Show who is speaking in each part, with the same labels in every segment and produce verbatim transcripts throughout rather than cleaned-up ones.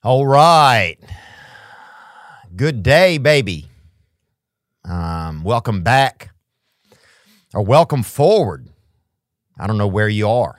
Speaker 1: All right. Good day, baby. Um, welcome back or welcome forward. I don't know where you are.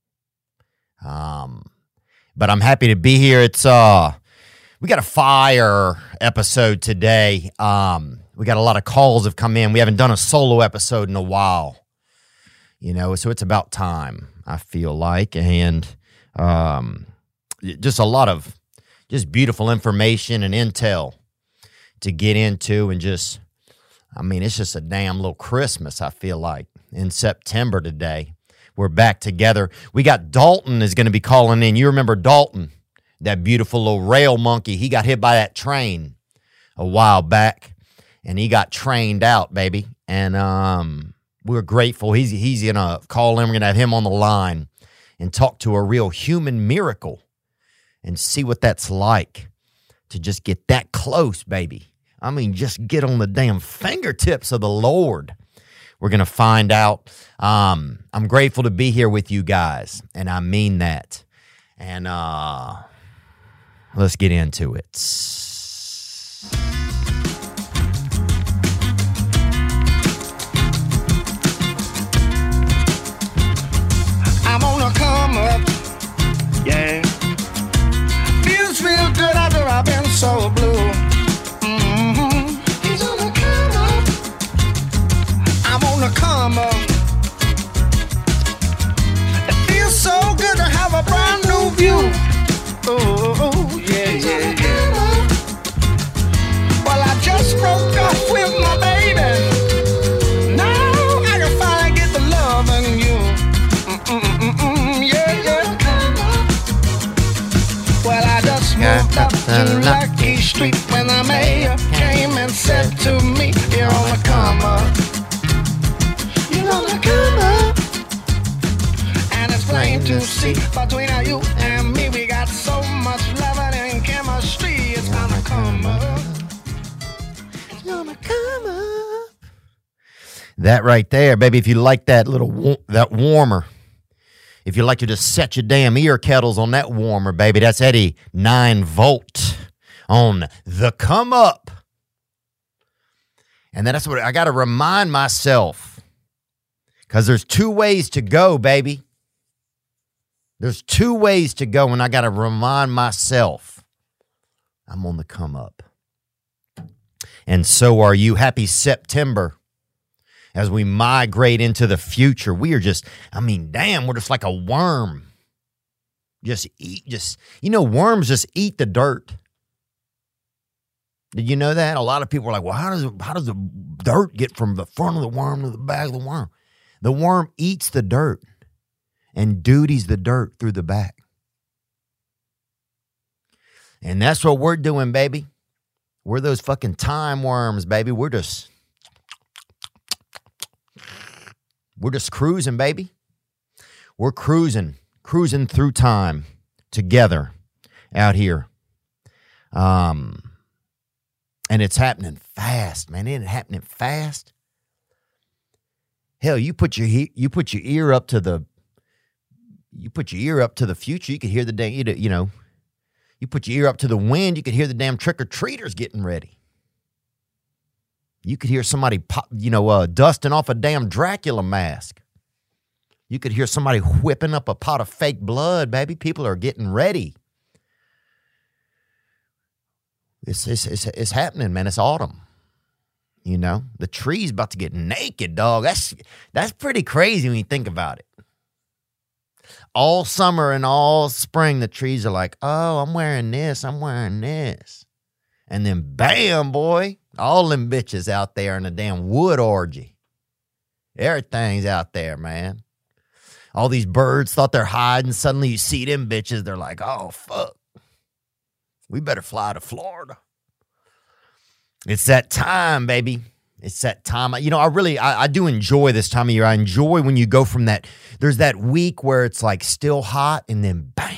Speaker 1: Um, but I'm happy to be here. It's, uh, we got a fire episode today. Um, we got a lot of calls have come in. We haven't done a solo episode in a while, you know, so it's about time, I feel like. And, um, just a lot of just beautiful information and intel to get into, and just, I mean, it's just a damn little Christmas, I feel like, in September today. We're back together. We got Dalton is going to be calling in. You remember Dalton, that beautiful little rail monkey. He got hit by that train a while back, and he got trained out, baby. And um, we're grateful. He's, he's going to call in. We're going to have him on the line and talk to a real human miracle and see what that's like to just get that close, baby. I mean, just get on the damn fingertips of the Lord. We're going to find out. Um, I'm grateful to be here with you guys, and I mean that. And uh, let's get into it.
Speaker 2: I'm on a come up, yeah. Feels real good after I've been so blue. Mm-hmm. He's on a come up. I'm on a come up. It feels so good to have a brand new view. Oh, yeah, yeah, yeah. Well, I just broke up with my baby. Now I can finally get the love in you. Mm-mm-mm-mm, yeah, yeah. Well, I just moved up to Lucky Street when the mayor came and said to me, you're on the come up. You're on the come up. And it's plain to see between you and me, we got so much love and chemistry. It's gonna come up. It's gonna come up.
Speaker 1: That right there, baby. If you like that little wa- that warmer, if you like to just set your damn ear kettles on that warmer, baby, that's Eddie nine volt on the come up. And that's what I got to remind myself, because there's two ways to go, baby. There's two ways to go, and I got to remind myself I'm on the come up. And so are you. Happy September. As we migrate into the future, we are just, I mean, damn, we're just like a worm. Just eat, just, you know, worms just eat the dirt. Did you know that? A lot of people are like, well, how does, how does the dirt get from the front of the worm to the back of the worm? The worm eats the dirt and duties the dirt through the back. And that's what we're doing, baby. We're those fucking time worms, baby. We're just... We're just cruising, baby. We're cruising, cruising through time together out here. Um, and it's happening fast, man. Ain't it happening fast? Hell, you put your he- you put your ear up to the you put your ear up to the future. You could hear the damn, you know, you put your ear up to the wind. You could hear the damn trick or treaters getting ready. You could hear somebody, pop, you know, uh, dusting off a damn Dracula mask. You could hear somebody whipping up a pot of fake blood, baby. People are getting ready. It's, it's, it's, it's happening, man. It's autumn. You know, the tree's about to get naked, dog. That's, that's pretty crazy when you think about it. All summer and all spring, the trees are like, oh, I'm wearing this, I'm wearing this. And then bam, boy. All them bitches out there in a damn wood orgy. Everything's out there, man. All these birds thought they're hiding. Suddenly you see them bitches. They're like, oh, fuck. We better fly to Florida. It's that time, baby. It's that time. You know, I really, I, I do enjoy this time of year. I enjoy when you go from that, there's that week where it's like still hot and then bam.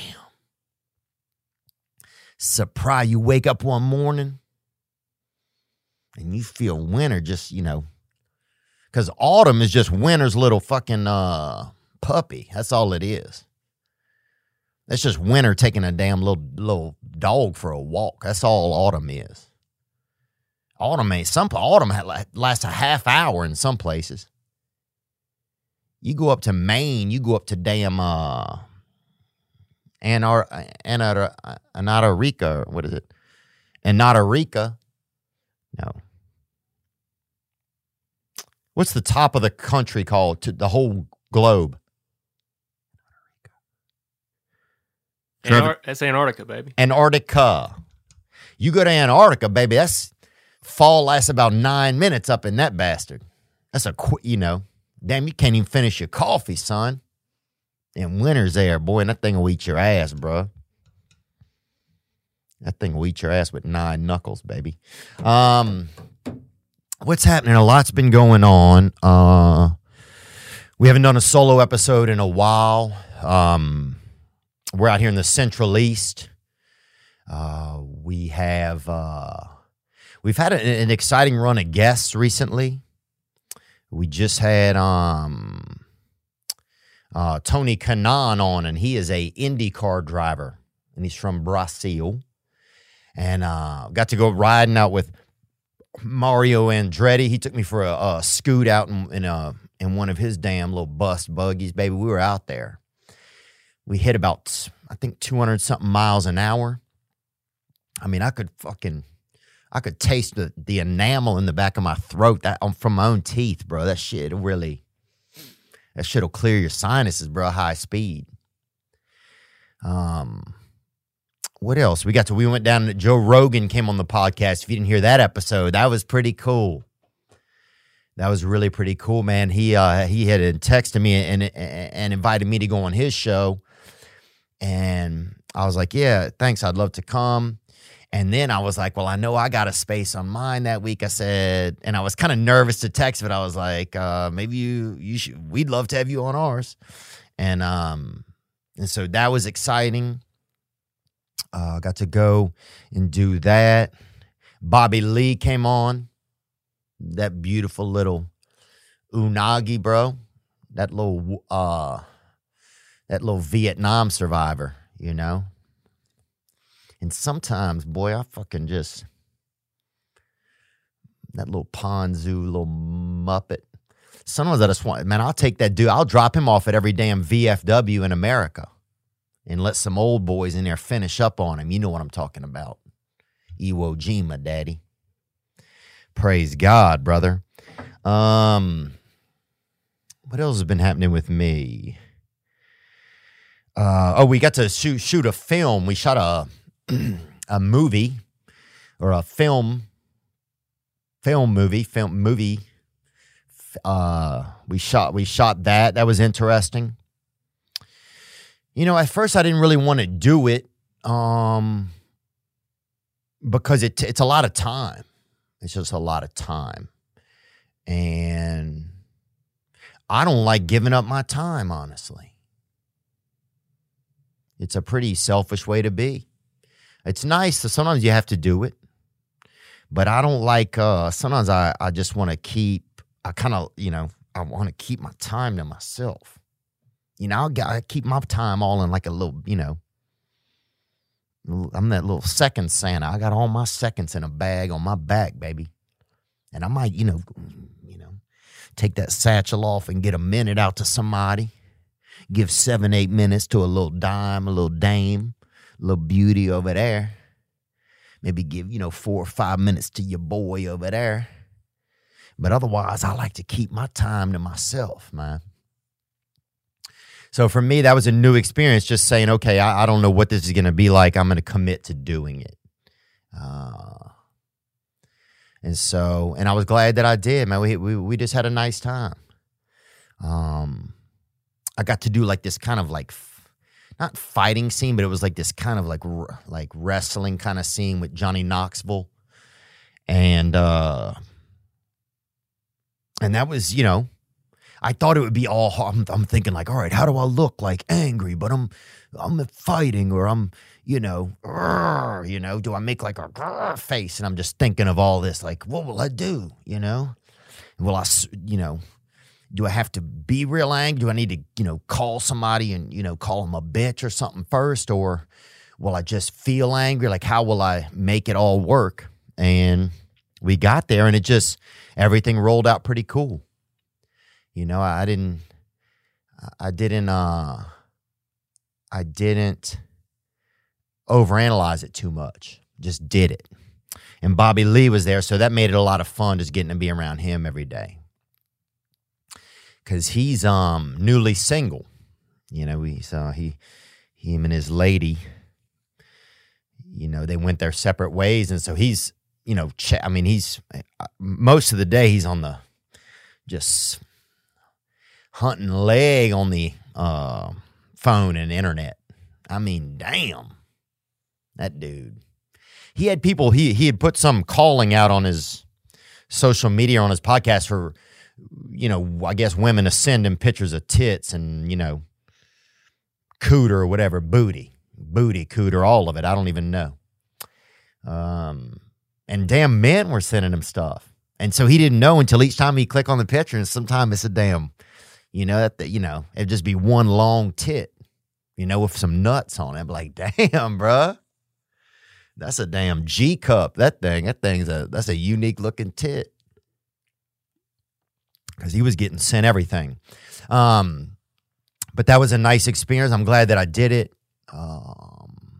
Speaker 1: Surprise. You wake up one morning and you feel winter just, you know, because autumn is just winter's little fucking uh, puppy. That's all it is. That's just winter taking a damn little little dog for a walk. That's all autumn is. Autumn ain't some autumn lasts a half hour in some places. You go up to Maine, you go up to damn uh, Anar Anar Antarctica. What is it? Antarctica. No. What's the top of the country called? To the whole globe.
Speaker 3: Antar- that's Antarctica, baby.
Speaker 1: Antarctica. You go to Antarctica, baby. That's fall lasts about nine minutes up in that bastard. That's a quick, you know. Damn, you can't even finish your coffee, son. And winter's there, boy, and that thing will eat your ass, bro. That thing will eat your ass with nine knuckles, baby. Um, what's happening? A lot's been going on. Uh, we haven't done a solo episode in a while. Um. We're out here in the Central East. Uh, we have uh, we've had a, an exciting run of guests recently. We just had um, uh, Tony Kanaan on, and he is a IndyCar driver, and he's from Brazil. And uh, got to go riding out with Mario Andretti. He took me for a, a scoot out in in, a, in one of his damn little bus buggies, baby. We were out there. We hit about, I think, two hundred something miles an hour. I mean, I could fucking, I could taste the, the enamel in the back of my throat that from my own teeth, bro. That shit really, that shit'll clear your sinuses, bro. High speed. Um, what else? We got to, we went down to, Joe Rogan came on the podcast. If you didn't hear that episode, that was pretty cool. That was really pretty cool, man. He uh, he had texted me and and invited me to go on his show. And I was like, yeah, thanks. I'd love to come. And then I was like, well, I know I got a space on mine that week. I said, and I was kind of nervous to text, but I was like, uh, maybe you, you should, we'd love to have you on ours. And, um, and so that was exciting. Uh, got to go and do that. Bobby Lee came on. That beautiful little unagi, bro. That little, uh, that little Vietnam survivor, you know? And sometimes, boy, I fucking just, that little Ponzu, little Muppet. Sometimes I just want, man, I'll take that dude. I'll drop him off at every damn V F W in America and let some old boys in there finish up on him. You know what I'm talking about. Iwo Jima, daddy. Praise God, brother. Um, what else has been happening with me? Uh, oh, we got to shoot shoot a film. We shot a a movie or a film film movie film movie. Uh, we shot we shot that. That was interesting. You know, at first I didn't really want to do it, um, because it it's a lot of time. It's just a lot of time, and I don't like giving up my time, honestly. It's a pretty selfish way to be. It's nice, so sometimes you have to do it. But I don't like, uh, sometimes I, I just want to keep, I kind of, you know, I want to keep my time to myself. You know, I keep my time all in like a little, you know, I'm that little second Santa. I got all my seconds in a bag on my back, baby. And I might, you know, you know, take that satchel off and get a minute out to somebody. Give seven, eight minutes to a little dime, a little dame, a little beauty over there. Maybe give, you know, four or five minutes to your boy over there. But otherwise, I like to keep my time to myself, man. So for me, that was a new experience, just saying, okay, I, I don't know what this is going to be like. I'm going to commit to doing it. Uh, and so, and I was glad that I did, man. We, we, we just had a nice time. Um, I got to do like this kind of like, not fighting scene, but it was like this kind of like, like wrestling kind of scene with Johnny Knoxville. And, uh, and that was, you know, I thought it would be all, I'm, I'm thinking like, all right, how do I look like angry, but I'm, I'm fighting, or I'm, you know, rrr, you know, do I make like a rrr face? And I'm just thinking of all this, like, what will I do? You know, will I, you know, do I have to be real angry? Do I need to, you know, call somebody and, you know, call them a bitch or something first? Or will I just feel angry? Like, how will I make it all work? And we got there, and it just, everything rolled out pretty cool. You know, I didn't, I didn't, uh, I didn't overanalyze it too much. Just did it. And Bobby Lee was there, so that made it a lot of fun just getting to be around him every day. Because he's um newly single. You know, he's, uh, he, him and his lady, you know, they went their separate ways. And so he's, you know, ch- I mean, he's, most of the day he's on the, just hunting leg on the uh, phone and internet. I mean, damn, that dude. He had people, he he had put some calling out on his social media, on his podcast for, you know, I guess women to send him pictures of tits and, you know, cooter or whatever, booty, booty, cooter, all of it. I don't even know. Um, and damn men were sending him stuff. And so he didn't know until each time he click on the picture, and sometimes it's a damn, you know, that, you know, it'd just be one long tit, you know, with some nuts on it. I'm like, damn, bruh. That's a damn G cup. That thing, that thing's a, that's a unique looking tit. Because he was getting sent everything. Um, but that was a nice experience. I'm glad that I did it. Um,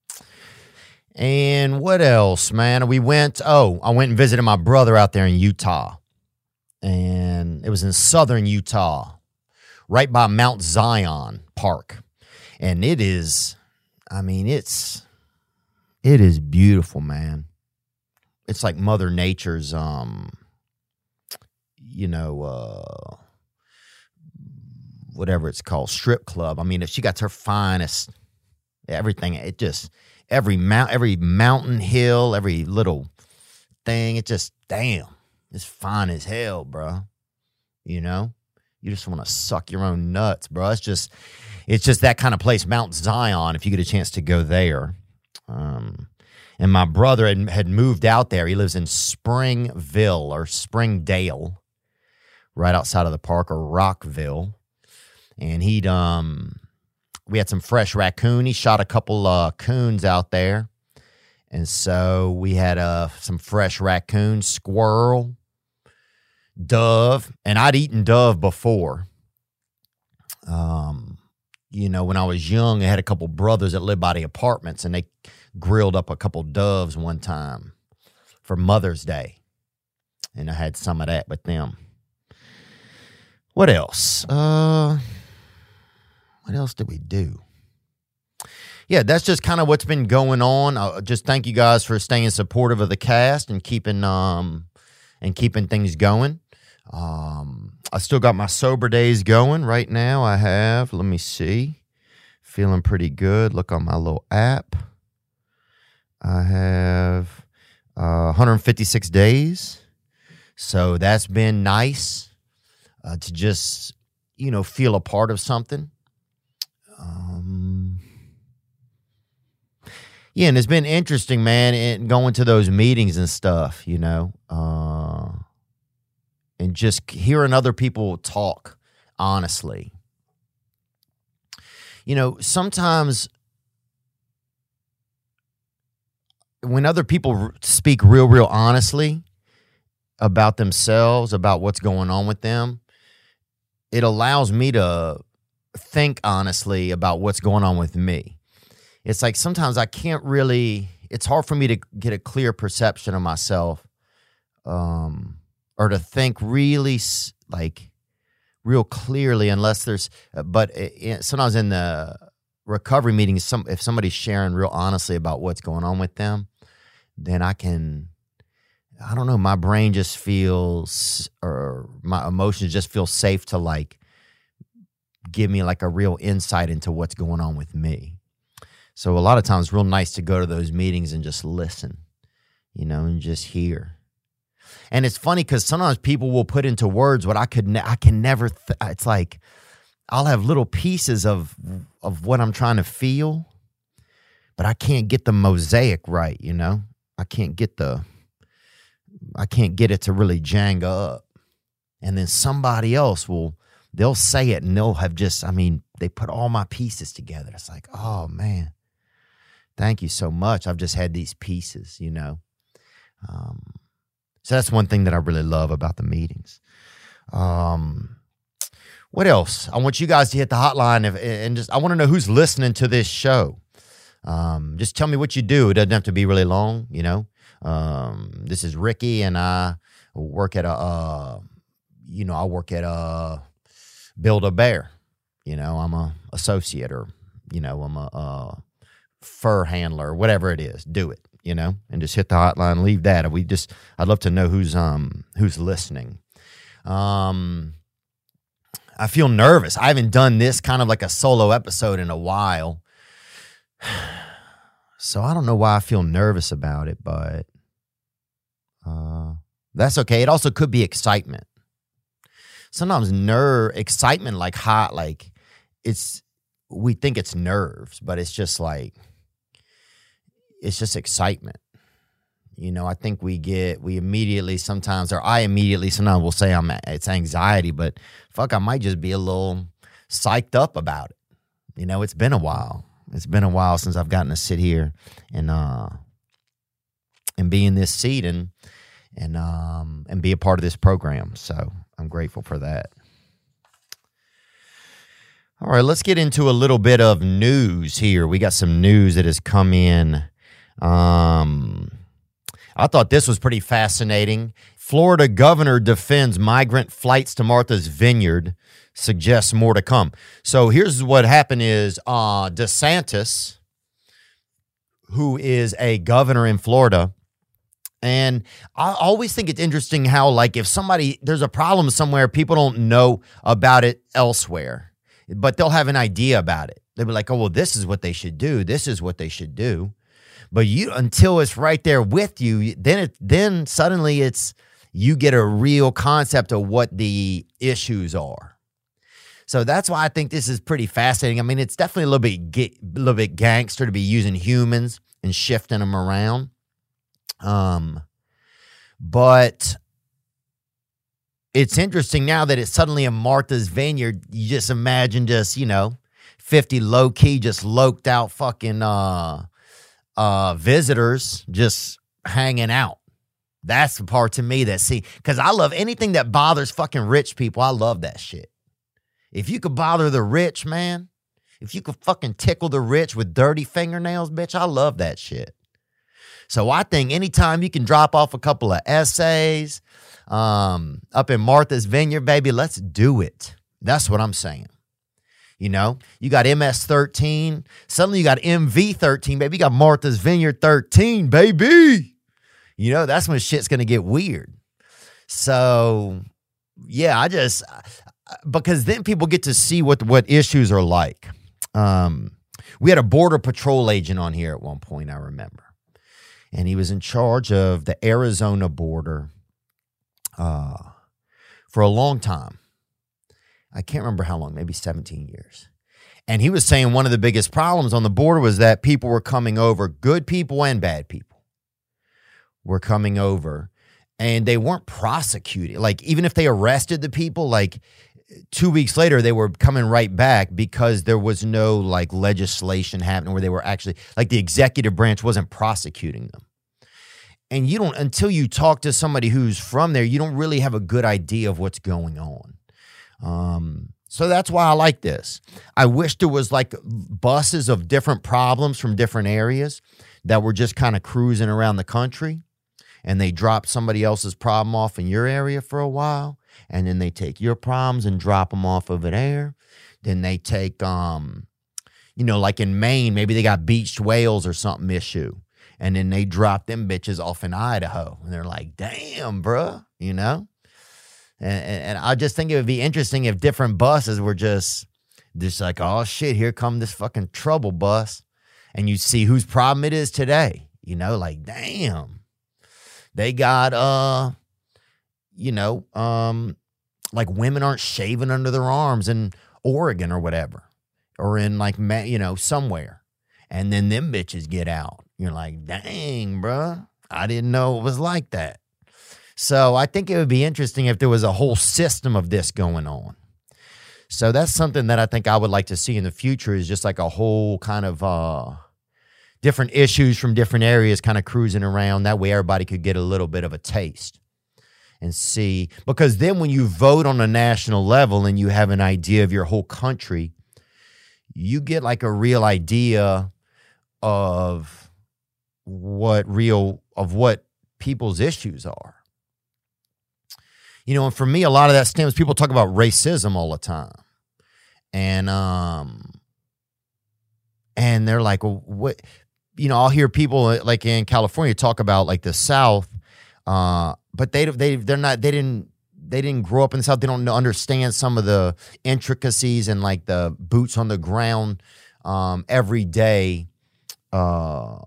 Speaker 1: and what else, man? We went, oh, I went and visited my brother out there in Utah. And it was in southern Utah, right by Mount Zion Park. And it is, I mean, it's, it is beautiful, man. It's like Mother Nature's, um, you know, uh, whatever it's called, strip club. I mean, if she got her finest, everything, it just, every mount, every mountain hill, every little thing, it just, damn, it's fine as hell, bro. You know, you just want to suck your own nuts, bro. It's just, it's just that kind of place, Mount Zion, if you get a chance to go there. Um, and my brother had, had moved out there. He lives in Springville or Springdale, right outside of the park, or Rockville. And he'd, um, we had some fresh raccoon. He shot a couple uh, coons out there. And so we had uh, some fresh raccoon, squirrel, dove. And I'd eaten dove before. Um, you know, when I was young, I had a couple brothers that lived by the apartments, and they grilled up a couple doves one time for Mother's Day. And I had some of that with them. What else? Uh, what else did we do? Yeah, that's just kind of what's been going on. Uh, just thank you guys for staying supportive of the cast and keeping um and keeping things going. Um, I still got my sober days going right now. I have, let me see, feeling pretty good. Look on my little app. I have uh, one hundred fifty-six days. So that's been nice uh, to just, you know, feel a part of something. Um, yeah, and it's been interesting, man, and going to those meetings and stuff, you know, uh, and just hearing other people talk honestly. You know, sometimes when other people speak real, real honestly about themselves, about what's going on with them, it allows me to think honestly about what's going on with me. It's like sometimes I can't really, it's hard for me to get a clear perception of myself, um, or to think really like real clearly unless there's, but it, sometimes in the recovery meetings, some, if somebody's sharing real honestly about what's going on with them, then I can, I don't know, my brain just feels, or my emotions just feel safe to like give me like a real insight into what's going on with me. So a lot of times it's real nice to go to those meetings and just listen, you know, and just hear. And it's funny because sometimes people will put into words what I could, ne- I can never, th- it's like I'll have little pieces of of what I'm trying to feel, but I can't get the mosaic right, you know? I can't get the, I can't get it to really jang up. And then somebody else will, they'll say it and they'll have just, I mean, they put all my pieces together. It's like, oh man, thank you so much. I've just had these pieces, you know. Um, so that's one thing that I really love about the meetings. Um, what else? I want you guys to hit the hotline if, and just, I want to know who's listening to this show. Um, just tell me what you do. It doesn't have to be really long, you know. Um, this is Ricky and I work at a, uh, you know, I work at a Build-A-Bear. You know, I'm a associate or, you know, I'm a, a fur handler, whatever it is. Do it, you know, and just hit the hotline, leave that. We just, I'd love to know who's, um, who's listening. Um, I feel nervous. I haven't done this kind of like a solo episode in a while. So I don't know why I feel nervous about it, but, uh, that's okay. It also could be excitement. Sometimes nerve, excitement, like hot, like it's, we think it's nerves, but it's just like, it's just excitement. You know, I think we get, we immediately sometimes, or I immediately sometimes will say I'm, it's anxiety, but fuck, I might just be a little psyched up about it. You know, it's been a while. It's been a while since I've gotten to sit here and, uh, and be in this seat and, and, um, and be a part of this program. So I'm grateful for that. All right, let's get into a little bit of news here. We got some news that has come in. Um, I thought this was pretty fascinating. Florida governor defends migrant flights to Martha's Vineyard, suggests more to come. So here's what happened is uh, DeSantis, who is a governor in Florida, and I always think it's interesting how, like, if somebody, there's a problem somewhere, people don't know about it elsewhere, but they'll have an idea about it. They'll be like, oh, well, this is what they should do. This is what they should do. But you, until it's right there with you, then it, then suddenly it's, you get a real concept of what the issues are. So that's why I think this is pretty fascinating. I mean, it's definitely a little bit, a little bit gangster to be using humans and shifting them around. Um, but it's interesting now that it's suddenly a Martha's Vineyard. You just imagine just, you know, fifty low key, just loked out fucking, uh, uh, visitors just hanging out. That's the part to me that see, cause I love anything that bothers fucking rich people. I love that shit. If you could bother the rich, man, if you could fucking tickle the rich with dirty fingernails, bitch, I love that shit. So I think anytime you can drop off a couple of essays um, up in Martha's Vineyard, baby, let's do it. That's what I'm saying. You know, you got M S thirteen. Suddenly you got M V thirteen, baby. You got Martha's Vineyard thirteen, baby. You know, that's when shit's going to get weird. So, yeah, I just, because then people get to see what, what issues are like. Um, we had a Border Patrol agent on here at one point, I remember. And he was in charge of the Arizona border uh, for a long time. I can't remember how long, maybe seventeen years. And he was saying one of the biggest problems on the border was that people were coming over, good people and bad people were coming over, and they weren't prosecuted. Like, even if they arrested the people, like, two weeks later, they were coming right back because there was no, like, legislation happening where they were actually, like, the executive branch wasn't prosecuting them. And you don't, until you talk to somebody who's from there, you don't really have a good idea of what's going on. Um, so that's why I like this. I wish there was, like, buses of different problems from different areas that were just kind of cruising around the country, and they drop somebody else's problem off in your area for a while, and then they take your problems and drop them off over there. Then they take, um, you know, like in Maine, maybe they got beached whales or something issue, and then they drop them bitches off in Idaho, and they're like, damn, bruh, you know? And, and, and I just think it would be interesting if different buses were just, just like, oh, shit, here come this fucking trouble bus, and you see whose problem it is today, you know, like, damn. They got, uh, you know, um, like women aren't shaving under their arms in Oregon or whatever, or in like, you know, somewhere. And then them bitches get out. You're like, dang, bruh, I didn't know it was like that. So I think it would be interesting if there was a whole system of this going on. So that's something that I think I would like to see in the future, is just like a whole kind of uh, different issues from different areas kind of cruising around. That way everybody could get a little bit of a taste and see. Because then when you vote on a national level and you have an idea of your whole country, you get like a real idea of what real, of what people's issues are. You know, and for me, a lot of that stems, people talk about racism all the time. And, um, and they're like, well, what, you know, I'll hear people like in California talk about like the South, uh, but they, they, they're not, they didn't, they didn't grow up in the South. They don't understand some of the intricacies and like the boots on the ground, um, everyday, uh,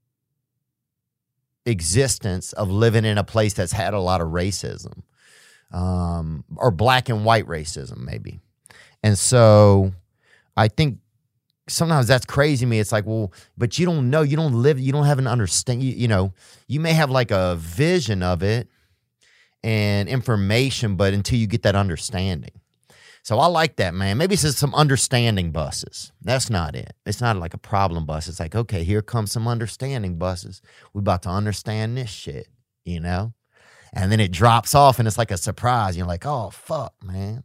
Speaker 1: existence of living in a place that's had a lot of racism. Um, or black and white racism, maybe. And so I think sometimes that's crazy to me. It's like, well, but you don't know, you don't live, you don't have an understanding, you, you know, you may have like a vision of it and information, but until you get that understanding. So I like that, man. Maybe it's just some understanding buses. That's not it. It's not like a problem bus. It's like, okay, here comes some understanding buses. We're about to understand this shit, you know? And then it drops off and it's like a surprise. You're like, oh, fuck, man.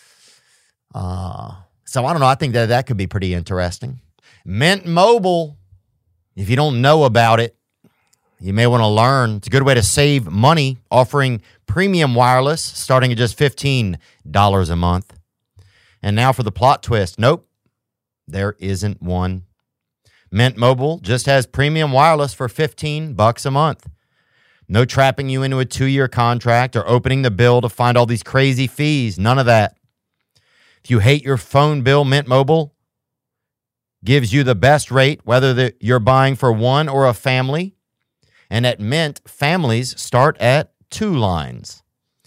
Speaker 1: Uh, so I don't know. I think that that could be pretty interesting. Mint Mobile, if you don't know about it, you may want to learn. It's a good way to save money, offering premium wireless starting at just fifteen dollars a month. And now for the plot twist. Nope, there isn't one. Mint Mobile just has premium wireless for fifteen bucks a month. No trapping you into a two-year contract or opening the bill to find all these crazy fees. None of that. If you hate your phone bill, Mint Mobile gives you the best rate, whether the, you're buying for one or a family. And at Mint, families start at two lines.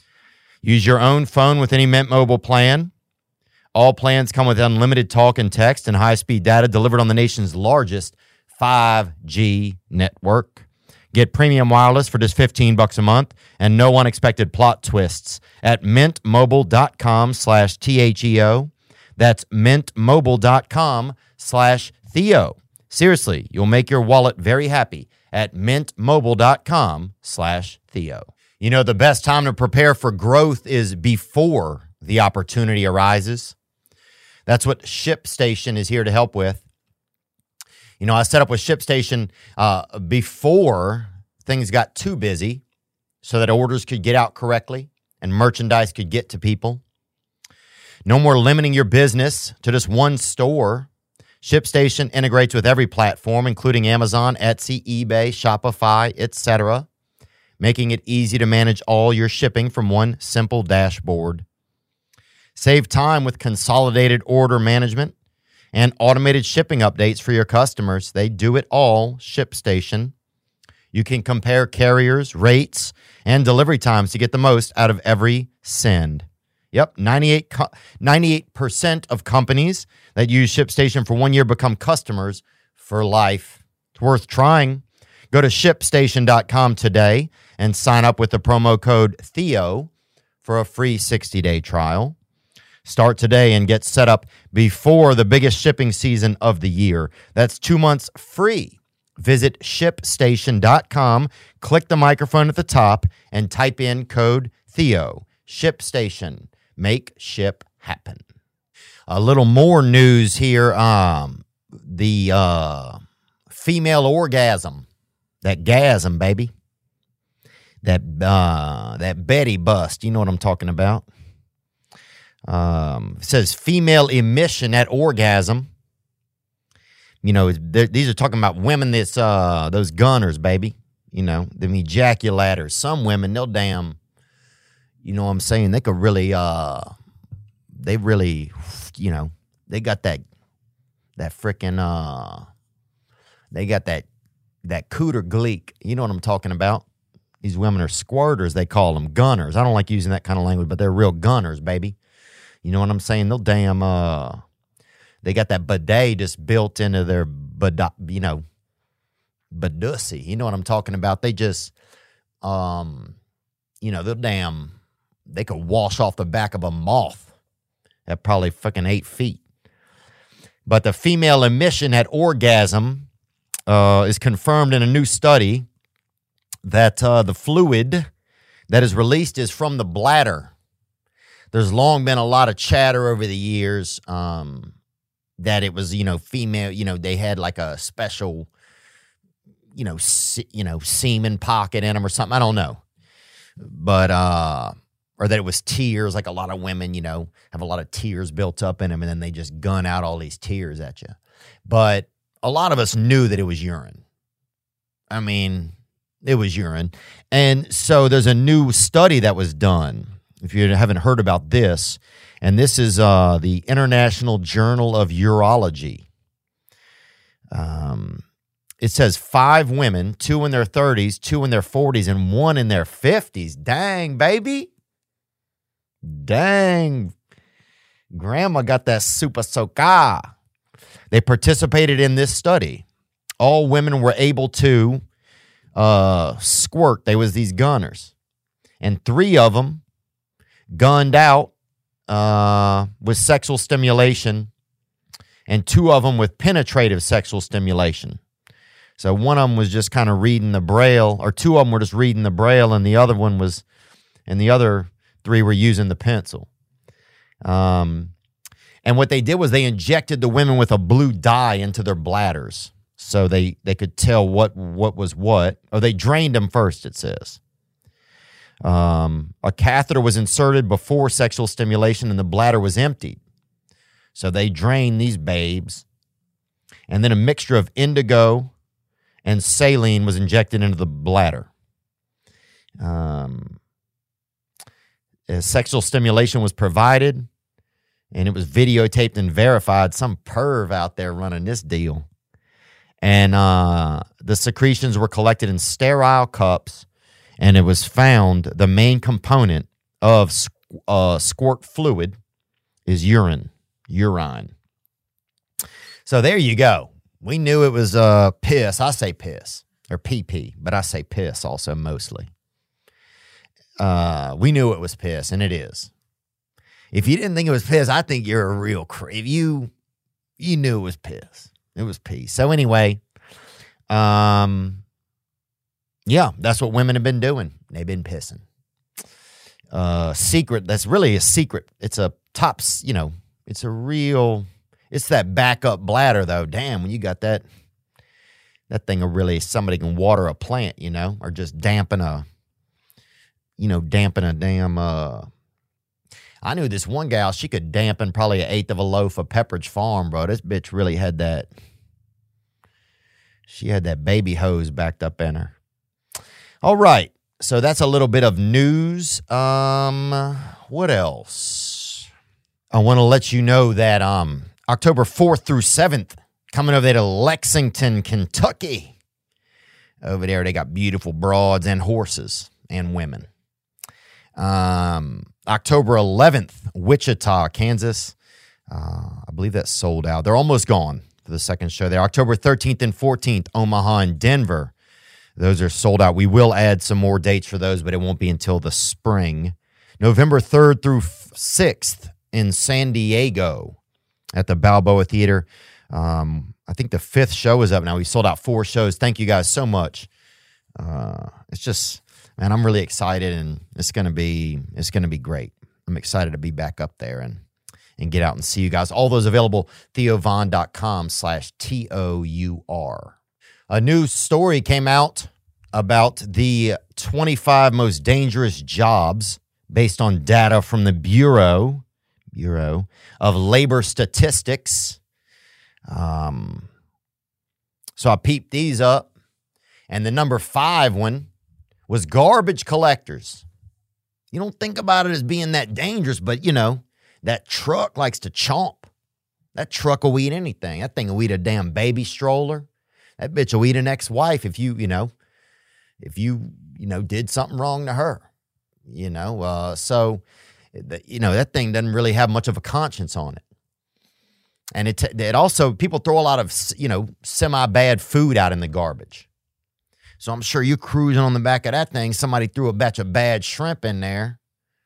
Speaker 1: Use your own phone with any Mint Mobile plan. All plans come with unlimited talk and text and high-speed data delivered on the nation's largest five G network. Get premium wireless for just fifteen bucks a month and no unexpected plot twists at mintmobile.com slash T-H-E-O. That's mintmobile.com slash Theo. Seriously, you'll make your wallet very happy at mintmobile.com slash Theo. You know, the best time to prepare for growth is before the opportunity arises. That's what ShipStation is here to help with. You know, I set up with ShipStation uh, before things got too busy so that orders could get out correctly and merchandise could get to people. No more limiting your business to just one store. ShipStation integrates with every platform, including Amazon, Etsy, eBay, Shopify, et cetera, making it easy to manage all your shipping from one simple dashboard. Save time with consolidated order management and automated shipping updates for your customers. They do it all, ShipStation. You can compare carriers, rates, and delivery times to get the most out of every send. Yep, ninety-eight, ninety-eight percent of companies that use ShipStation for one year become customers for life. It's worth trying. Go to ship station dot com today and sign up with the promo code Theo for a free sixty-day trial. Start today and get set up before the biggest shipping season of the year. That's two months free. Visit ship station dot com, click the microphone at the top, and type in code Theo. ShipStation. Make ship happen. A little more news here. Um, the uh, female orgasm. That gasm, baby. That, uh, that Betty bust. You know what I'm talking about. Um, it says female emission at orgasm. You know, these are talking about women that's, uh, those gunners, baby. You know, them ejaculators. Some women, they'll damn, you know what I'm saying? They could really, uh, they really, you know, they got that, that freaking, uh, they got that, that cooter gleek. You know what I'm talking about? These women are squirters, they call them gunners. I don't like using that kind of language, but they're real gunners, baby. You know what I'm saying? They'll damn, uh, they got that bidet just built into their, bid- you know, bidussy. You know what I'm talking about? They just, um, you know, the damn, they could wash off the back of a moth at probably fucking eight feet. But the female emission at orgasm uh, is confirmed in a new study that uh, the fluid that is released is from the bladder. There's long been a lot of chatter over the years um, that it was, you know, female, you know, they had like a special, you know, se- you know, semen pocket in them or something. I don't know. But, uh, or that it was tears, like a lot of women, you know, have a lot of tears built up in them and then they just gun out all these tears at you. But a lot of us knew that it was urine. I mean, it was urine. And so there's a new study that was done, if you haven't heard about this, and this is uh, the International Journal of Urology. Um, it says five women, two in their thirties, two in their forties, and one in their fifties. Dang, baby. Dang. Grandma got that super soca. They participated in this study. All women were able to uh, squirt. They was these gunners. And three of them gunned out uh, with sexual stimulation, and two of them with penetrative sexual stimulation. So one of them was just kind of reading the braille, or two of them were just reading the braille, and the other one was, and the other three were using the pencil. Um, and what they did was they injected the women with a blue dye into their bladders, so they they could tell what what was what. Or they drained them first, it says. Um, a catheter was inserted before sexual stimulation, and the bladder was emptied. So they drained these babes, and then a mixture of indigo and saline was injected into the bladder. Um, sexual stimulation was provided, and it was videotaped and verified. Some perv out there running this deal. And uh, the secretions were collected in sterile cups, and it was found the main component of uh, squirt fluid is urine, urine. So there you go. We knew it was uh, piss. I say piss, or pee-pee, but I say piss also mostly. Uh, we knew it was piss, and it is. If you didn't think it was piss, I think you're a real cra- If you you knew it was piss, it was pee. So anyway, um, yeah, that's what women have been doing. They've been pissing. Uh, secret. That's really a secret. It's a top. You know, it's a real. It's that backup bladder, though. Damn, when you got that, that thing will really, somebody can water a plant, you know, or just dampen a, you know, dampen a damn, uh, I knew this one gal, she could dampen probably an eighth of a loaf of Pepperidge Farm, bro. This bitch really had that, she had that baby hose backed up in her. All right, so that's a little bit of news. Um, what else? I want to let you know that, um, October fourth through seventh, coming over there to Lexington, Kentucky. Over there, they got beautiful broads and horses and women. Um, October eleventh, Wichita, Kansas. Uh, I believe that's sold out. They're almost gone for the second show there. October thirteenth and fourteenth, Omaha and Denver. Those are sold out. We will add some more dates for those, but it won't be until the spring. November third through sixth in San Diego at the Balboa Theater. Um, I think the fifth show is up now. We sold out four shows. Thank you guys so much. Uh, it's just, man, I'm really excited, and it's gonna be it's gonna be great. I'm excited to be back up there and and get out and see you guys. All those available, theovon.com slash T O U R. A new story came out about the twenty-five most dangerous jobs based on data from the Bureau Bureau of Labor Statistics. Um, so I peeped these up, and the number five one was garbage collectors. You don't think about it as being that dangerous, but you know, that truck likes to chomp. That truck will eat anything. That thing will eat a damn baby stroller. That bitch will eat an ex-wife if you, you know, if you, you know, did something wrong to her, you know. Uh, so, you know, that thing doesn't really have much of a conscience on it. And it, it also, people throw a lot of, you know, semi-bad food out in the garbage. So I'm sure you're cruising on the back of that thing. Somebody threw a batch of bad shrimp in there.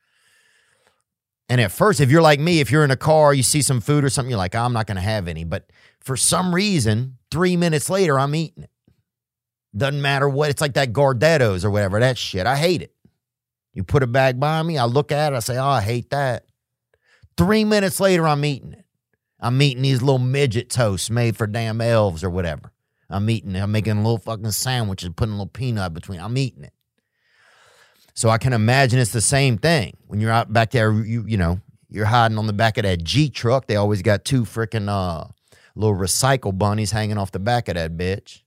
Speaker 1: And at first, if you're like me, if you're in a car, you see some food or something, you're like, oh, I'm not going to have any. But for some reason, three minutes later, I'm eating it. Doesn't matter what. It's like that Gardetto's or whatever, that shit. I hate it. You put a bag by me, I look at it, I say, oh, I hate that. Three minutes later, I'm eating it. I'm eating these little midget toasts made for damn elves or whatever. I'm eating it. I'm making a little fucking sandwich and putting a little peanut between. I'm eating it. So I can imagine it's the same thing. When you're out back there, you you know, you're hiding on the back of that G truck. They always got two freaking uh, little recycle bunnies hanging off the back of that bitch.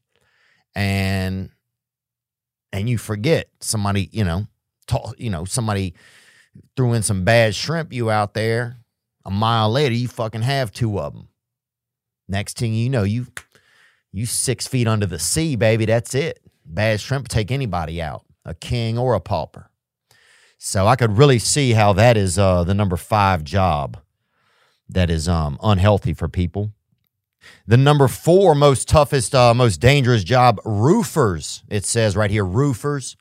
Speaker 1: And and you forget somebody, you know, t- you know, somebody threw in some bad shrimp you out there. A mile later, you fucking have two of them. Next thing you know, you you six feet under the sea, baby. That's it. Bad shrimp take anybody out, a king or a pauper. So I could really see how that is uh, the number five job that is um, unhealthy for people. The number four most toughest, uh, most dangerous job, roofers. It says right here, roofers.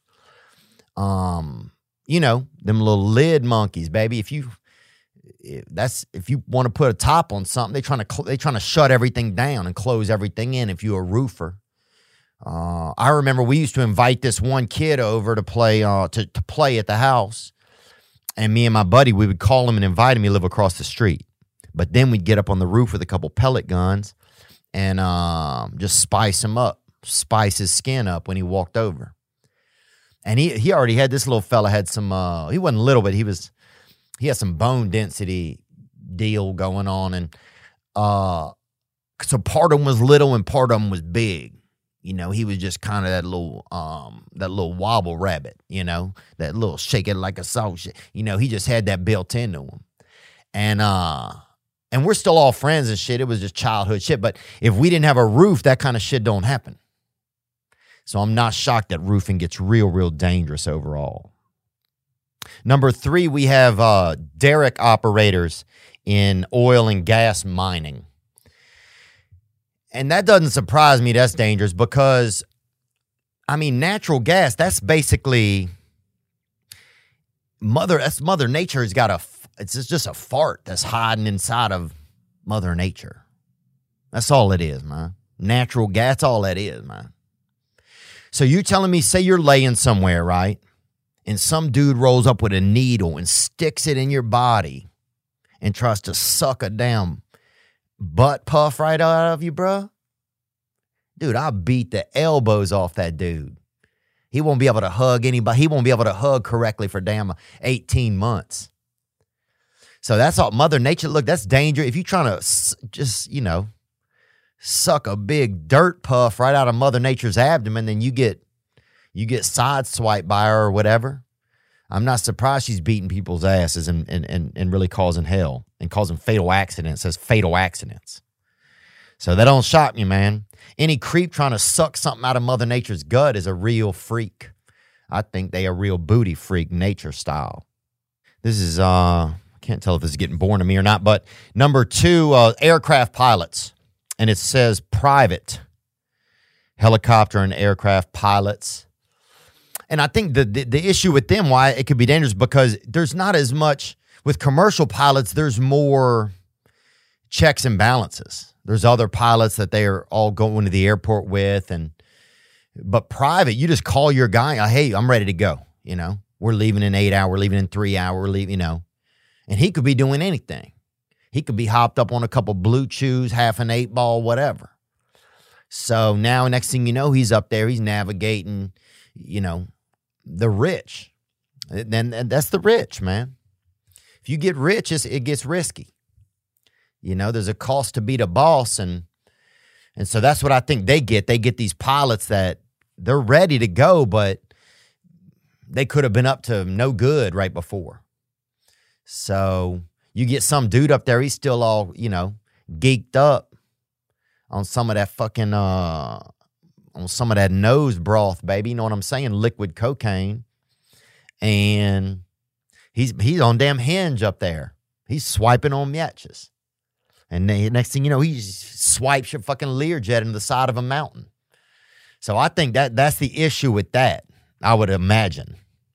Speaker 1: Um, you know, them little lid monkeys, baby. If you if that's if you want to put a top on something, they trying to cl- they trying to shut everything down and close everything in. If you're a roofer, uh, I remember we used to invite this one kid over to play uh, to to play at the house, and me and my buddy, we would call him and invite him. He lived across the street. But then we'd get up on the roof with a couple pellet guns and um, just spice him up, spice his skin up when he walked over. And he he already had, this little fella had some, uh, he wasn't little, but he was, he had some bone density deal going on. And uh, so part of him was little and part of him was big. You know, he was just kind of that little, um, that little wobble rabbit, you know, that little shake it like a salt. You know, he just had that built into him. And, uh, And we're still all friends and shit. It was just childhood shit. But if we didn't have a roof, that kind of shit don't happen. So I'm not shocked that roofing gets real, real dangerous overall. Number three, we have uh, derrick operators in oil and gas mining. And that doesn't surprise me that's dangerous because, I mean, natural gas, that's basically, mother. that's Mother Nature has got a It's just a fart that's hiding inside of Mother Nature. That's all it is, man. Natural gas, that's all that is, man. So you telling me, say you're laying somewhere, right? And some dude rolls up with a needle and sticks it in your body and tries to suck a damn butt puff right out of you, bro. Dude, I'll beat the elbows off that dude. He won't be able to hug anybody. He won't be able to hug correctly for damn eighteen months. So that's all Mother Nature. Look, that's danger. If you're trying to just, you know, suck a big dirt puff right out of Mother Nature's abdomen, then you get you get sideswiped by her or whatever. I'm not surprised she's beating people's asses and and and, and really causing hell and causing fatal accidents. It says fatal accidents. So that don't shock me, man. Any creep trying to suck something out of Mother Nature's gut is a real freak. I think they a real booty freak, nature style. This is uh. Can't tell if this is getting boring to me or not, but number two, uh, aircraft pilots. And it says private helicopter and aircraft pilots. And I think the, the the issue with them, why it could be dangerous, because there's not as much, with commercial pilots, there's more checks and balances. There's other pilots that they are all going to the airport with. and But private, you just call your guy, hey, I'm ready to go. You know, we're leaving in eight hours, we're leaving in three hours, we're leaving, you know. And he could be doing anything. He could be hopped up on a couple Blue Chews, half an eight ball, whatever. So now, next thing you know, he's up there. He's navigating, you know, the rich. And, and that's the rich, man. If you get rich, it's, it gets risky. You know, there's a cost to be the boss. And, and so that's what I think they get. They get these pilots that they're ready to go, but they could have been up to no good right before. So you get some dude up there, he's still all, you know, geeked up on some of that fucking, uh, on some of that nose broth, baby. You know what I'm saying? Liquid cocaine. And he's he's on damn Hinge up there. He's swiping on matches. And then next thing you know, he swipes your fucking Learjet into the side of a mountain. So I think that that's the issue with that, I would imagine.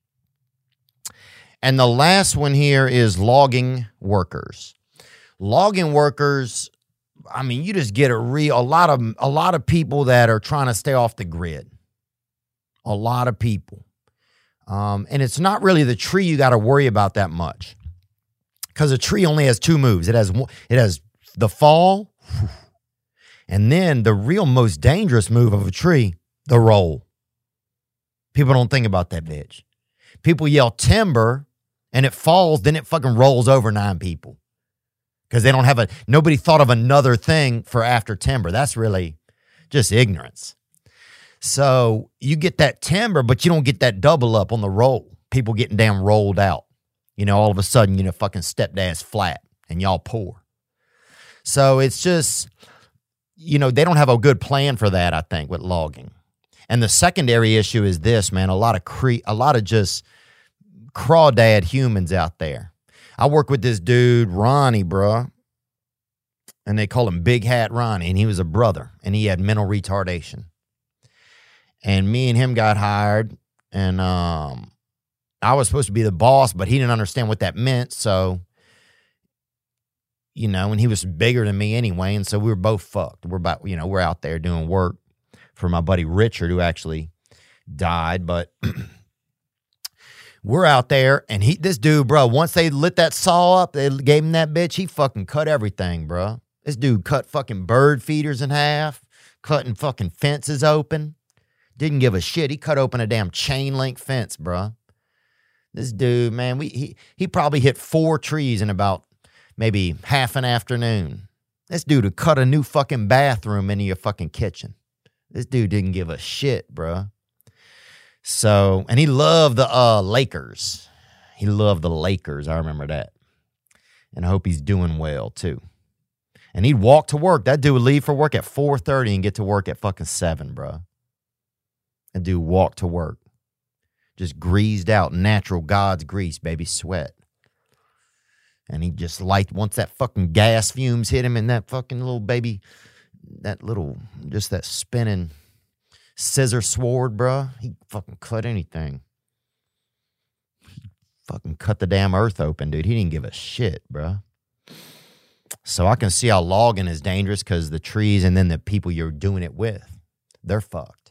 Speaker 1: And the last one here is logging workers. Logging workers, I mean, you just get a real a lot of a lot of people that are trying to stay off the grid. A lot of people. Um, and it's not really the tree you got to worry about that much. Because a tree only has two moves. It has it has the fall, and then the real most dangerous move of a tree, the roll. People don't think about that bitch. People yell timber, and it falls, then it fucking rolls over nine people. Because they don't have a, nobody thought of another thing for after timber. That's really just ignorance. So you get that timber, but you don't get that double up on the roll. People getting damn rolled out. You know, all of a sudden, you know, fucking stepdad's flat and y'all poor. So it's just, you know, they don't have a good plan for that, I think, with logging. And the secondary issue is this, man, a lot of cre- a lot of just crawdad humans out there. I work with this dude, Ronnie, bro, and they call him Big Hat Ronnie, and he was a brother, and he had mental retardation. And me and him got hired, and um, I was supposed to be the boss, but he didn't understand what that meant, so, you know, and he was bigger than me anyway, and so we were both fucked. We're about, you know, we're out there doing work for my buddy Richard, who actually died, but we're out there, and he, this dude, bro, once they lit that saw up, they gave him that bitch, he fucking cut everything, bro. This dude cut fucking bird feeders in half, cutting fucking fences open. Didn't give a shit. He cut open a damn chain link fence, bro. This dude, man, we he he probably hit four trees in about maybe half an afternoon. This dude would cut a new fucking bathroom into your fucking kitchen. This dude didn't give a shit, bro. So, and he loved the uh, Lakers. He loved the Lakers. I remember that. And I hope he's doing well, too. And he'd walk to work. That dude would leave for work at four thirty and get to work at fucking seven, bro. That dude walked to work. Just greased out. Natural God's grease, baby, sweat. And he just liked, once that fucking gas fumes hit him and that fucking little baby, that little, just that spinning scissor sword, bro. He fucking cut anything. He fucking cut the damn earth open, dude. He didn't give a shit, bro. So I can see how logging is dangerous because the trees and then the people you're doing it with, they're fucked.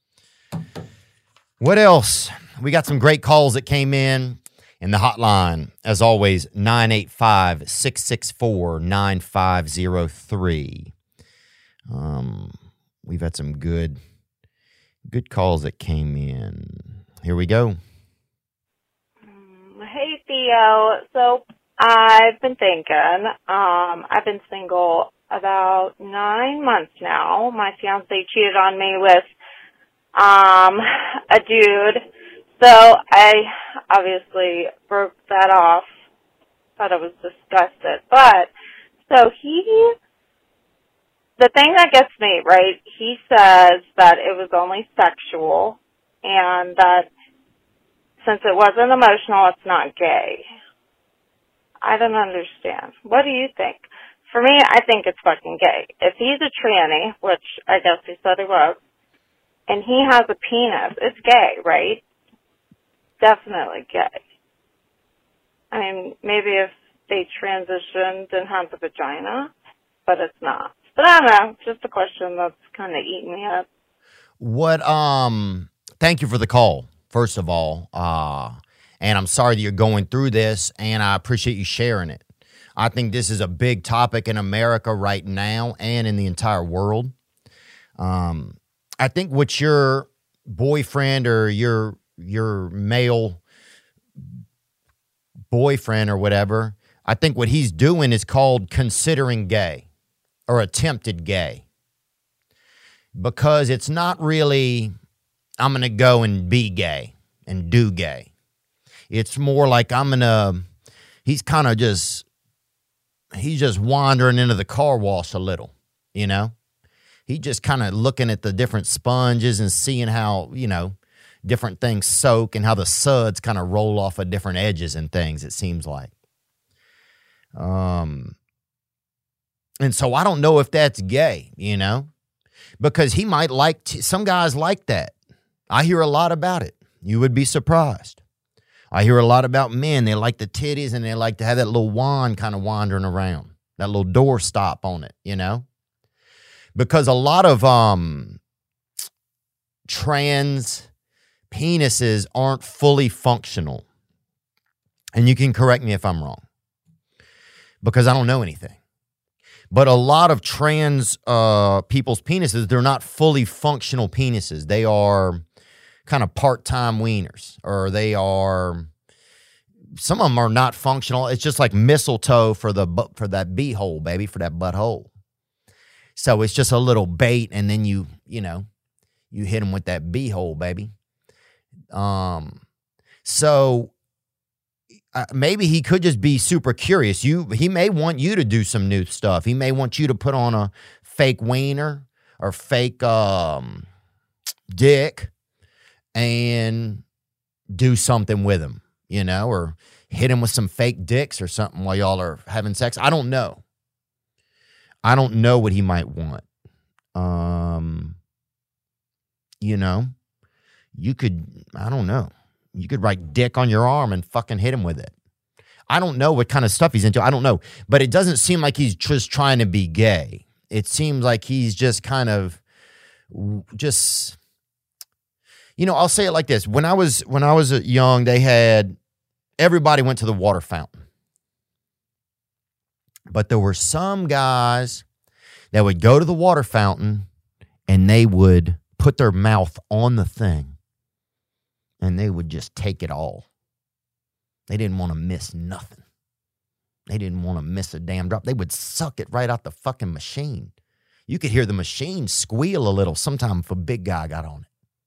Speaker 1: What else? We got some great calls that came in. And the hotline, as always, nine eight five, six six four, nine five zero three. Um, we've had some good, good calls that came in. Here we go.
Speaker 4: Hey, Theo. So I've been thinking. Um, I've been single about nine months now. My fiance cheated on me with um a dude. So I obviously broke that off. Thought I was disgusted. But, so he, the thing that gets me, right, he says that it was only sexual and that since it wasn't emotional, it's not gay. I don't understand. What do you think? For me, I think it's fucking gay. If he's a tranny, which I guess he said he was, and he has a penis, it's gay, right? Definitely gay. I mean, maybe if they transitioned and had the vagina, but it's not. But I don't know. It's just a question that's kind of eating me up.
Speaker 1: What, um, thank you for the call, first of all. Uh, and I'm sorry that you're going through this, and I appreciate you sharing it. I think this is a big topic in America right now and in the entire world. Um, I think what your boyfriend or your your male boyfriend or whatever, I think what he's doing is called considering gay or attempted gay. Because it's not really, I'm going to go and be gay and do gay. It's more like I'm going to, he's kind of just, he's just wandering into the car wash a little, you know? He just kind of looking at the different sponges and seeing how, you know, different things soak and how the suds kind of roll off of different edges and things, it seems like. Um, and so I don't know if that's gay, you know? because he might like, t- some guys like that. I hear a lot about it. You would be surprised. I hear a lot about men. They like the titties and they like to have that little wand kind of wandering around, that little door stop on it, you know? Because a lot of um, trans penises aren't fully functional. And you can correct me if I'm wrong, because I don't know anything. But a lot of trans uh, people's penises, they're not fully functional penises. They are kind of part-time wieners, or they are, some of them are not functional. It's just like mistletoe for the for that beehole, baby, for that butthole. So it's just a little bait, and then you, you know, you hit them with that beehole, baby. Um, so uh, maybe he could just be super curious. You, he may want you to do some new stuff. He may want you to put on a fake wiener or fake um, dick and do something with him, you know, or hit him with some fake dicks or something while y'all are having sex. I don't know. I don't know what he might want. Um, you know, you could, I don't know. You could write dick on your arm and fucking hit him with it. I don't know what kind of stuff he's into. I don't know. But it doesn't seem like he's just trying to be gay. It seems like he's just kind of just, you know, I'll say it like this. When I was when I was young, they had, everybody went to the water fountain. But there were some guys that would go to the water fountain and they would put their mouth on the thing and they would just take it all. They didn't want to miss nothing. They didn't want to miss a damn drop. They would suck it right out the fucking machine. You could hear the machine squeal a little sometime if a big guy got on it.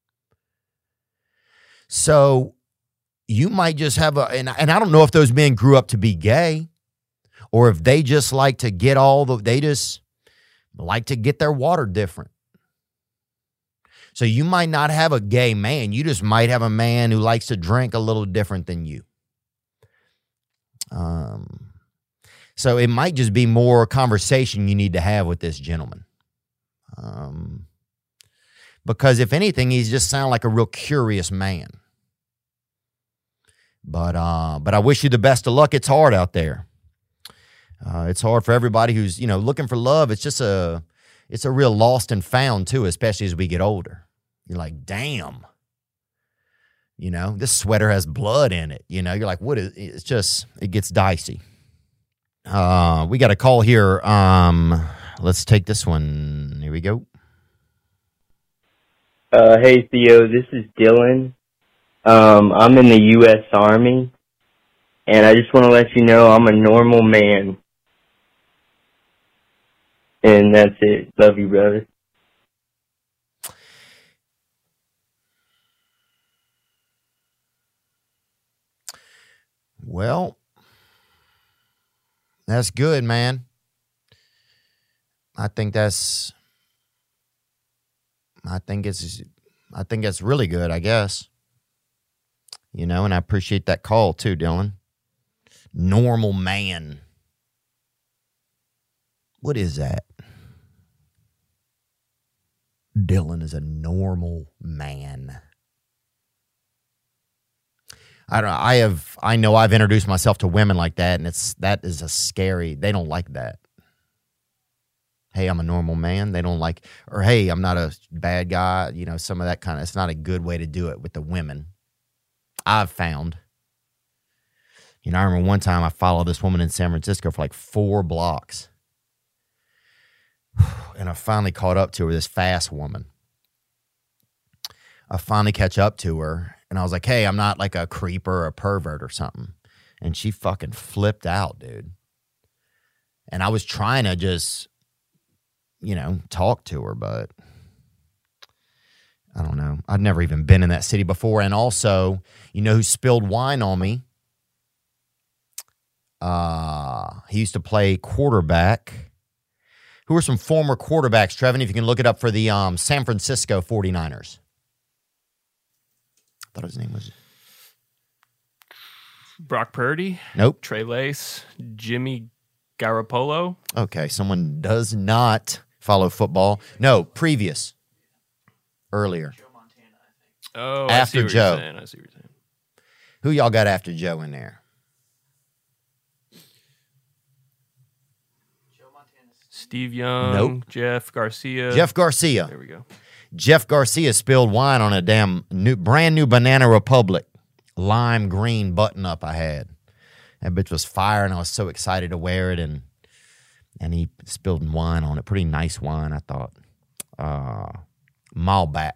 Speaker 1: So you might just have a, and, and I don't know if those men grew up to be gay or if they just like to get all the, they just like to get their water different. So you might not have a gay man. You just might have a man who likes to drink a little different than you. Um, so it might just be more conversation you need to have with this gentleman. Um, because if anything, he's just sound like a real curious man. But uh, but I wish you the best of luck. It's hard out there. Uh, it's hard for everybody who's, you know, looking for love. It's just a, it's a real lost and found too, especially as we get older. You're like, damn, you know, this sweater has blood in it. You know, you're like, what is, it's just, it gets dicey. Uh, we got a call here. Um, let's take this one. Here we go.
Speaker 5: Uh, hey, Theo, this is Dylan. Um, I'm in the U S Army, and I just want to let you know I'm a normal man. And that's it. Love you, brother.
Speaker 1: Well, that's good, man. I think that's, I think it's, I think that's really good, I guess. You know, and I appreciate that call too, Dylan. Normal man. What is that? Dylan is a normal man. I don't know. I have, I know I've introduced myself to women like that, and it's, that is a scary, they don't like that. Hey, I'm a normal man. They don't like, or hey, I'm not a bad guy. You know, some of that kind of, it's not a good way to do it with the women. I've found. You know, I remember one time I followed this woman in San Francisco for like four blocks. And I finally caught up to her, this fast woman. I finally catch up to her, and I was like, hey, I'm not like a creeper or a pervert or something. And she fucking flipped out, dude. And I was trying to just, you know, talk to her, but I don't know. I'd never even been in that city before. And also, you know who spilled wine on me? Uh, he used to play quarterback. Who are some former quarterbacks, Trevin, if you can look it up for the um, San Francisco forty-niners? I thought his name was...
Speaker 3: Brock Purdy.
Speaker 1: Nope.
Speaker 3: Trey Lace. Jimmy Garoppolo.
Speaker 1: Okay, someone does not follow football. No, previous. Earlier.
Speaker 3: Oh, I
Speaker 1: After
Speaker 3: see what
Speaker 1: Joe.
Speaker 3: You're saying. I see what you're saying.
Speaker 1: Who y'all got after Joe in there?
Speaker 3: Steve Young,
Speaker 1: Nope.
Speaker 3: Jeff Garcia.
Speaker 1: Jeff Garcia.
Speaker 3: There we go.
Speaker 1: Jeff Garcia spilled wine on a damn new, brand new Banana Republic lime green button up I had. That bitch was fire, and I was so excited to wear it, and and he spilled wine on it. Pretty nice wine, I thought. Uh, Malbec.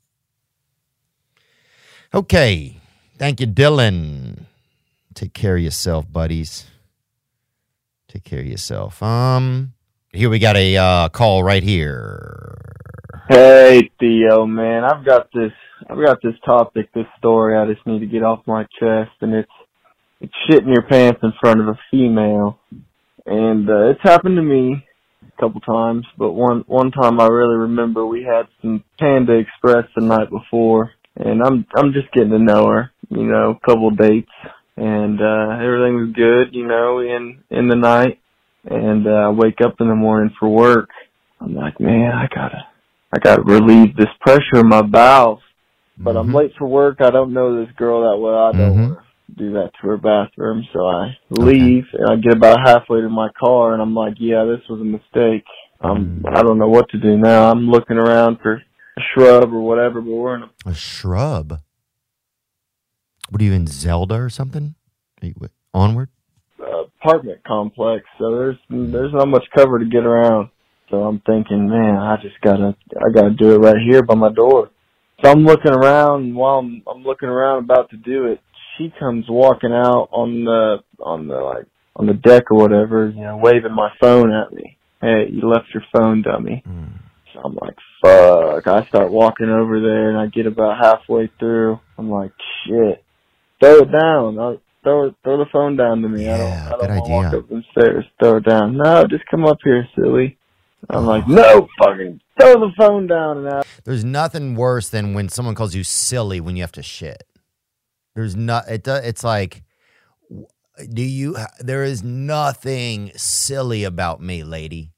Speaker 1: Okay. Thank you, Dylan. Take care of yourself, buddies. Take care of yourself. Um, here we got a uh, call right here.
Speaker 6: Hey Theo, man, I've got this. I've got this topic, this story. I just need to get off my chest, and it's it's shitting your pants in front of a female, and uh, it's happened to me a couple times. But one one time, I really remember we had some Panda Express the night before, and I'm I'm just getting to know her, you know, a couple dates, and uh, everything was good, you know, in in the night, and uh, I wake up in the morning for work. I'm like, man, I gotta. I gotta relieve this pressure in my bowels, but
Speaker 1: Mm-hmm.
Speaker 6: I'm late for work. I don't know this girl that well. I don't
Speaker 1: Mhm.
Speaker 6: want to do that to her bathroom, so I leave, and I get about halfway to my car, and I'm like, yeah, this was a mistake. Um,
Speaker 1: Mm.
Speaker 6: I don't know what to do now. I'm looking around for a shrub or whatever, but we're in a
Speaker 1: A shrub? What are you in, Zelda or something? Are you, what, onward?
Speaker 6: uh, apartment complex, so there's there's not much cover to get around. So I'm thinking, man, I just gotta, I gotta do it right here by my door. So I'm looking around, and while I'm, I'm looking around about to do it, she comes walking out on the, on the, like, on the deck or whatever, you know, waving my phone at me. Hey, you left your phone, dummy.
Speaker 1: Mm.
Speaker 6: So I'm like, fuck. I start walking over there, and I get about halfway through. I'm like, shit. Throw it down. I, throw it, throw the phone down to me. I
Speaker 1: Yeah,
Speaker 6: don't, I
Speaker 1: good
Speaker 6: don't want to walk
Speaker 1: idea.
Speaker 6: up the stairs. Throw it down. No, just come up here, silly. I'm like, no, fucking throw the phone down. And I,
Speaker 1: There's nothing worse than when someone calls you silly when you have to shit. There's not, it does, it's like, w- do you, there is nothing silly about me, lady.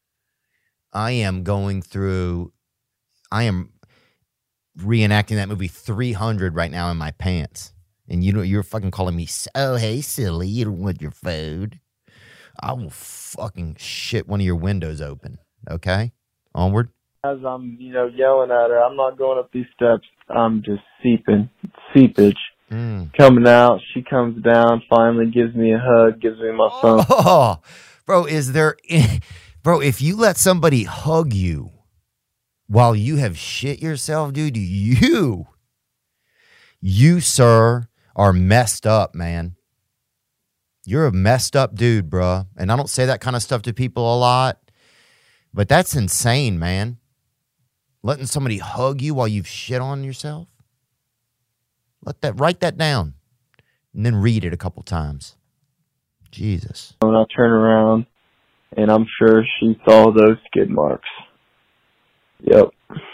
Speaker 1: I am going through, I am reenacting that movie three hundred right now in my pants. And you know, you're fucking calling me, oh, hey, silly, you don't want your food. I will fucking shit one of your windows open. Okay? Onward.
Speaker 6: as I'm, you know, yelling at her, I'm not going up these steps. I'm just seeping, seepage
Speaker 1: Mm.
Speaker 6: coming out. She comes down, finally gives me a hug, gives me my phone.
Speaker 1: Oh, bro, is there, bro, if you let somebody hug you while you have shit yourself, dude, you, you, sir, are messed up, man. You're a messed up dude, bro. And I don't say that kind of stuff to people a lot, but that's insane, man. Letting somebody hug you while you've shit on yourself. Let that, write that down and then read it a couple times. Jesus.
Speaker 6: And I turn around, and I'm sure she saw those skid marks. Yep.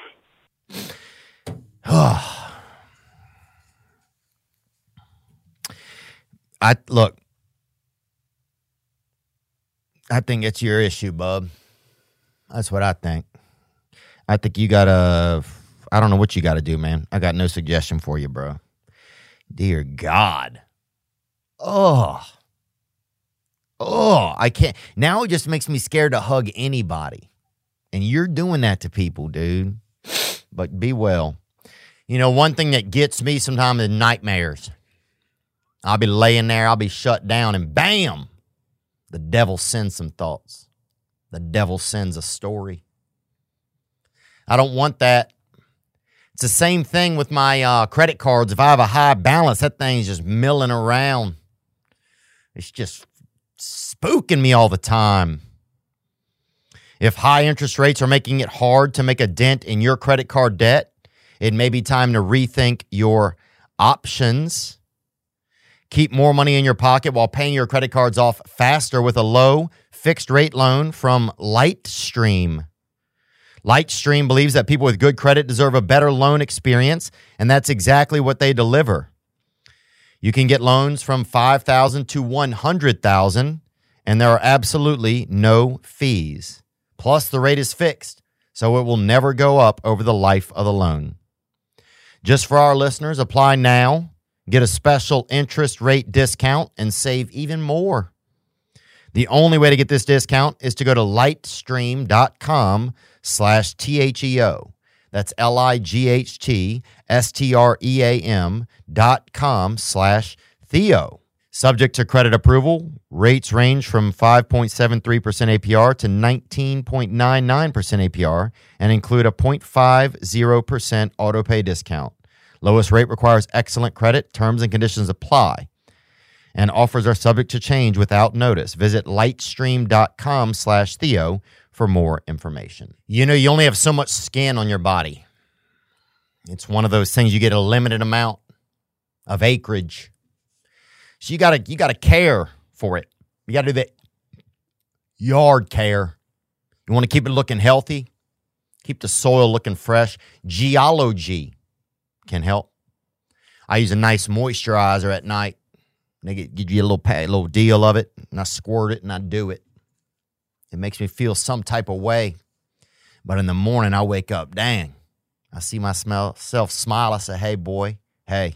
Speaker 1: I look. I think it's your issue, bub. That's what I think. I think you gotta. I don't know what you got to do, man. I got no suggestion for you, bro. Dear God. Oh. Oh, I can't. Now it just makes me scared to hug anybody. And you're doing that to people, dude. But be well. You know, one thing that gets me sometimes is nightmares. I'll be laying there, I'll be shut down, and bam, the devil sends some thoughts. The devil sends a story. I don't want that. It's the same thing with my uh, credit cards. If I have a high balance, that thing's just milling around. It's just spooking me all the time. If high interest rates are making it hard to make a dent in your credit card debt, it may be time to rethink your options. Keep more money in your pocket while paying your credit cards off faster with a low fixed rate loan from Lightstream. Lightstream believes that people with good credit deserve a better loan experience, and that's exactly what they deliver. You can get loans from five thousand dollars to one hundred thousand dollars, and there are absolutely no fees. Plus, the rate is fixed, so it will never go up over the life of the loan. Just for our listeners, apply now, get a special interest rate discount, and save even more. The only way to get this discount is to go to lightstream.com slash T-H-E-O. That's L-I-G-H-T-S-T-R-E-A-M dot com slash Theo. Subject to credit approval, rates range from five point seven three percent A P R to nineteen point nine nine percent A P R and include a zero point five zero percent auto pay discount. Lowest rate requires excellent credit. Terms and conditions apply. And offers are subject to change without notice. Visit lightstream.com slash Theo for more information. You know, you only have so much skin on your body. It's one of those things, you get a limited amount of acreage. So you gotta you gotta care for it. You gotta do the yard care. You want to keep it looking healthy, keep the soil looking fresh. Geology can help. I use a nice moisturizer at night. They get, give you a little a little deal of it, and I squirt it and I do it. It makes me feel some type of way. But in the morning, I wake up, dang, I see myself smile. I say, hey, boy, hey.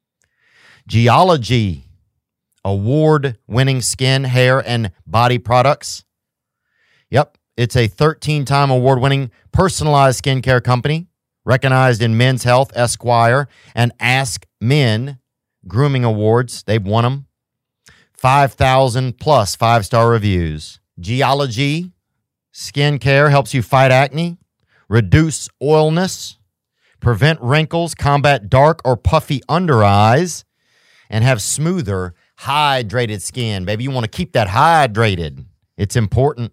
Speaker 1: Geology, award-winning skin, hair, and body products. Yep, it's a thirteen-time award-winning personalized skincare company, recognized in Men's Health, Esquire, and Ask Men grooming awards. They've won them. five thousand plus five-star reviews. Geology skincare helps you fight acne, reduce oilness, prevent wrinkles, combat dark or puffy under eyes, and have smoother, hydrated skin. Baby, you want to keep that hydrated. It's important.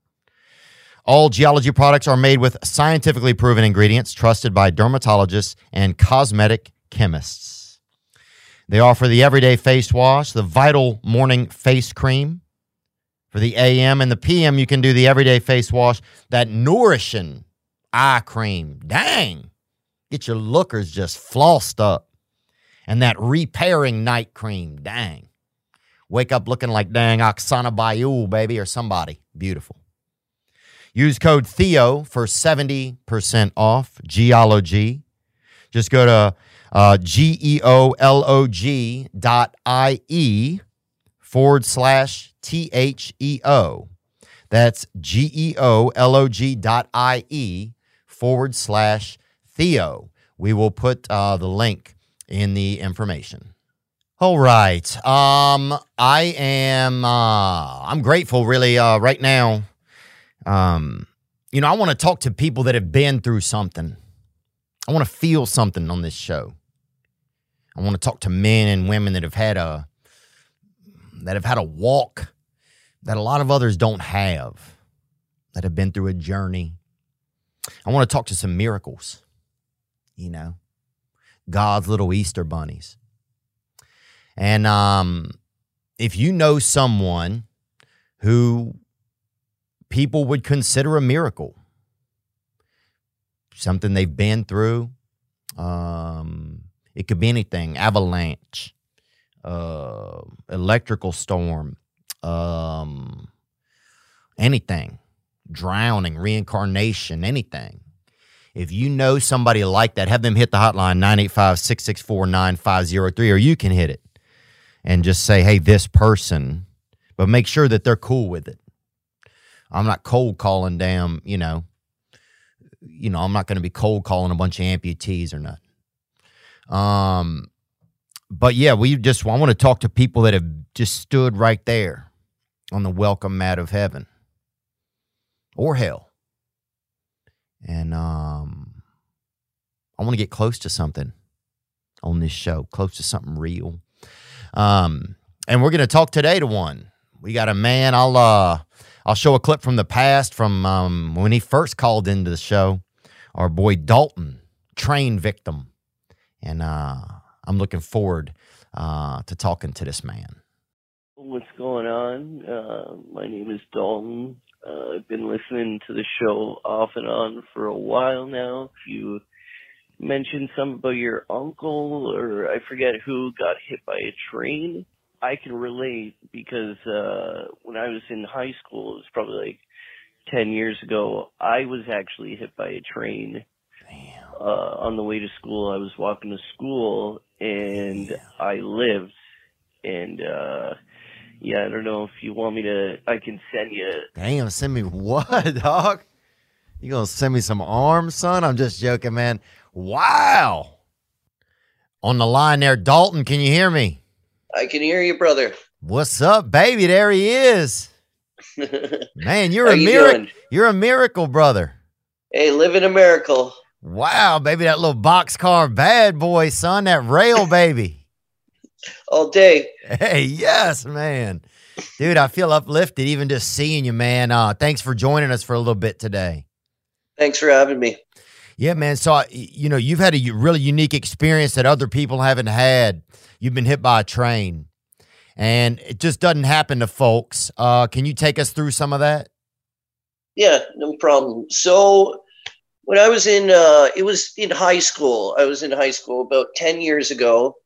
Speaker 1: All Geology products are made with scientifically proven ingredients trusted by dermatologists and cosmetic chemists. They offer the everyday face wash, the Vital Morning Face Cream. For the A M and the P M, you can do the everyday face wash, that nourishing eye cream. Dang. Get your lookers just flossed up. And that repairing night cream. Dang. Wake up looking like dang Oksana Bayul, baby, or somebody. Beautiful. Use code Theo for seventy percent off Geology. Just go to uh, G-E-O-L-O-G dot I-E forward slash T-H-E-O. That's G-E-O-L-O-G dot I-E forward slash Theo. We will put uh, the link in the information. All right. Um, I am, uh, I'm grateful really uh, right now. Um, you know, I want to talk to people that have been through something. I want to feel something on this show. I want to talk to men and women that have had a, that have had a walk that a lot of others don't have, that have been through a journey. I want to talk to some miracles, you know, God's little Easter bunnies. And um, if you know someone who people would consider a miracle, something they've been through, um, it could be anything, avalanche, uh, electrical storm, um, anything, drowning, reincarnation, anything. If you know somebody like that, have them hit the hotline, nine eight five, six six four, nine five zero three, or you can hit it and just say, hey, this person, but make sure that they're cool with it. I'm not cold calling damn, you know, you know, I'm not going to be cold calling a bunch of amputees or nothing. Um, but yeah, we just, I want to talk to people that have just stood right there on the welcome mat of heaven or hell. And um, I want to get close to something on this show, close to something real. Um, and we're going to talk today to one. We got a man, I'll, uh, I'll show a clip from the past from um, when he first called into the show. Our boy Dalton, train victim. And uh, I'm looking forward uh, to talking to this man.
Speaker 7: What's going on? Uh, my name is Dalton. Uh, I've been listening to the show off and on for a while now. You mentioned something about your uncle, or I forget who, got hit by a train. I can relate because uh, when I was in high school, it was probably like ten years ago, I was actually hit by a train.
Speaker 1: Damn.
Speaker 7: Uh, on the way to school. I was walking to school, and Damn. I lived. And, uh, yeah, I don't know if you want me to, I can send you.
Speaker 1: Damn, send me what, dog? You gonna send me some arms, son? I'm just joking, man. Wow. On the line there, Dalton, can you hear me?
Speaker 8: I can hear you, brother.
Speaker 1: What's up, baby? There he is. Man, you're
Speaker 8: How
Speaker 1: a
Speaker 8: you
Speaker 1: miracle.
Speaker 8: doing?
Speaker 1: You're a miracle, brother.
Speaker 8: Hey, living a miracle.
Speaker 1: Wow, baby, that little boxcar bad boy, son, that rail baby.
Speaker 8: All day.
Speaker 1: Hey, yes, man. Dude, I feel uplifted even just seeing you, man. Uh, thanks for joining us for a little bit today.
Speaker 8: Thanks for having me.
Speaker 1: Yeah, man. So, you know, you've had a really unique experience that other people haven't had. You've been hit by a train, and it just doesn't happen to folks. Uh, can you take us through some of that?
Speaker 8: Yeah, no problem. So when I was in, uh, it was in high school. I was in high school about ten years ago.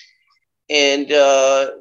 Speaker 8: And uh,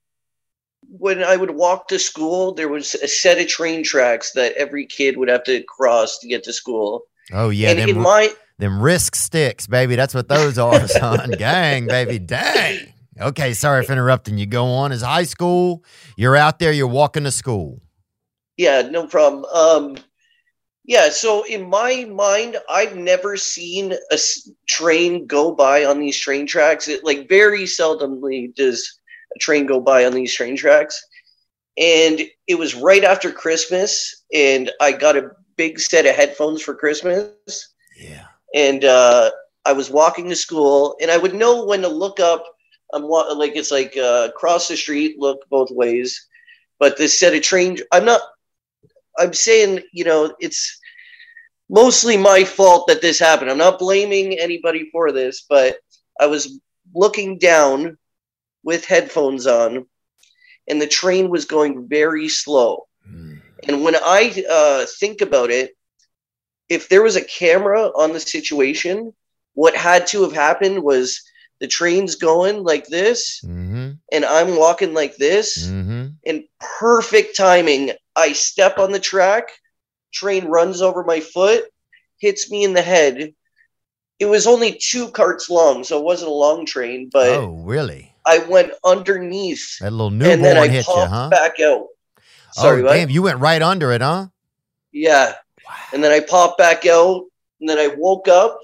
Speaker 8: when I would walk to school, there was a set of train tracks that every kid would have to cross to get to school.
Speaker 1: Oh, yeah.
Speaker 8: And
Speaker 1: them,
Speaker 8: in my,
Speaker 1: them risk sticks, baby. That's what those are, son. Gang, baby. Dang. Okay, sorry for interrupting you. Go on. It's high school. You're out there. You're walking to school.
Speaker 8: yeah, no problem. Um, yeah, so in my mind, I've never seen a s- train go by on these train tracks. It like very seldomly does a train go by on these train tracks. And it was right after Christmas, and I got a big set of headphones for Christmas.
Speaker 1: Yeah.
Speaker 8: And uh, I was walking to school, and I would know when to look up. I'm wa- like it's like uh, cross the street, look both ways. But this set of train, I'm not. I'm saying, you know, it's mostly my fault that this happened. I'm not blaming anybody for this, but I was looking down with headphones on, and the train was going very slow.
Speaker 1: Mm.
Speaker 8: And when I uh, think about it, if there was a camera on the situation, what had to have happened was the train's going like this,
Speaker 1: Mm-hmm.
Speaker 8: and I'm walking like this,
Speaker 1: Mm-hmm.
Speaker 8: in perfect timing. I step on the track, train runs over my foot, hits me in the head. It was only two carts long, so it wasn't a long train, but
Speaker 1: Oh, really?
Speaker 8: I went underneath,
Speaker 1: That little
Speaker 8: and then
Speaker 1: newborn
Speaker 8: I
Speaker 1: hit you,
Speaker 8: popped
Speaker 1: huh?
Speaker 8: back out. Sorry,
Speaker 1: oh,
Speaker 8: what?
Speaker 1: damn. You went right under it, huh?
Speaker 8: Yeah. And then I popped back out, and then I woke up,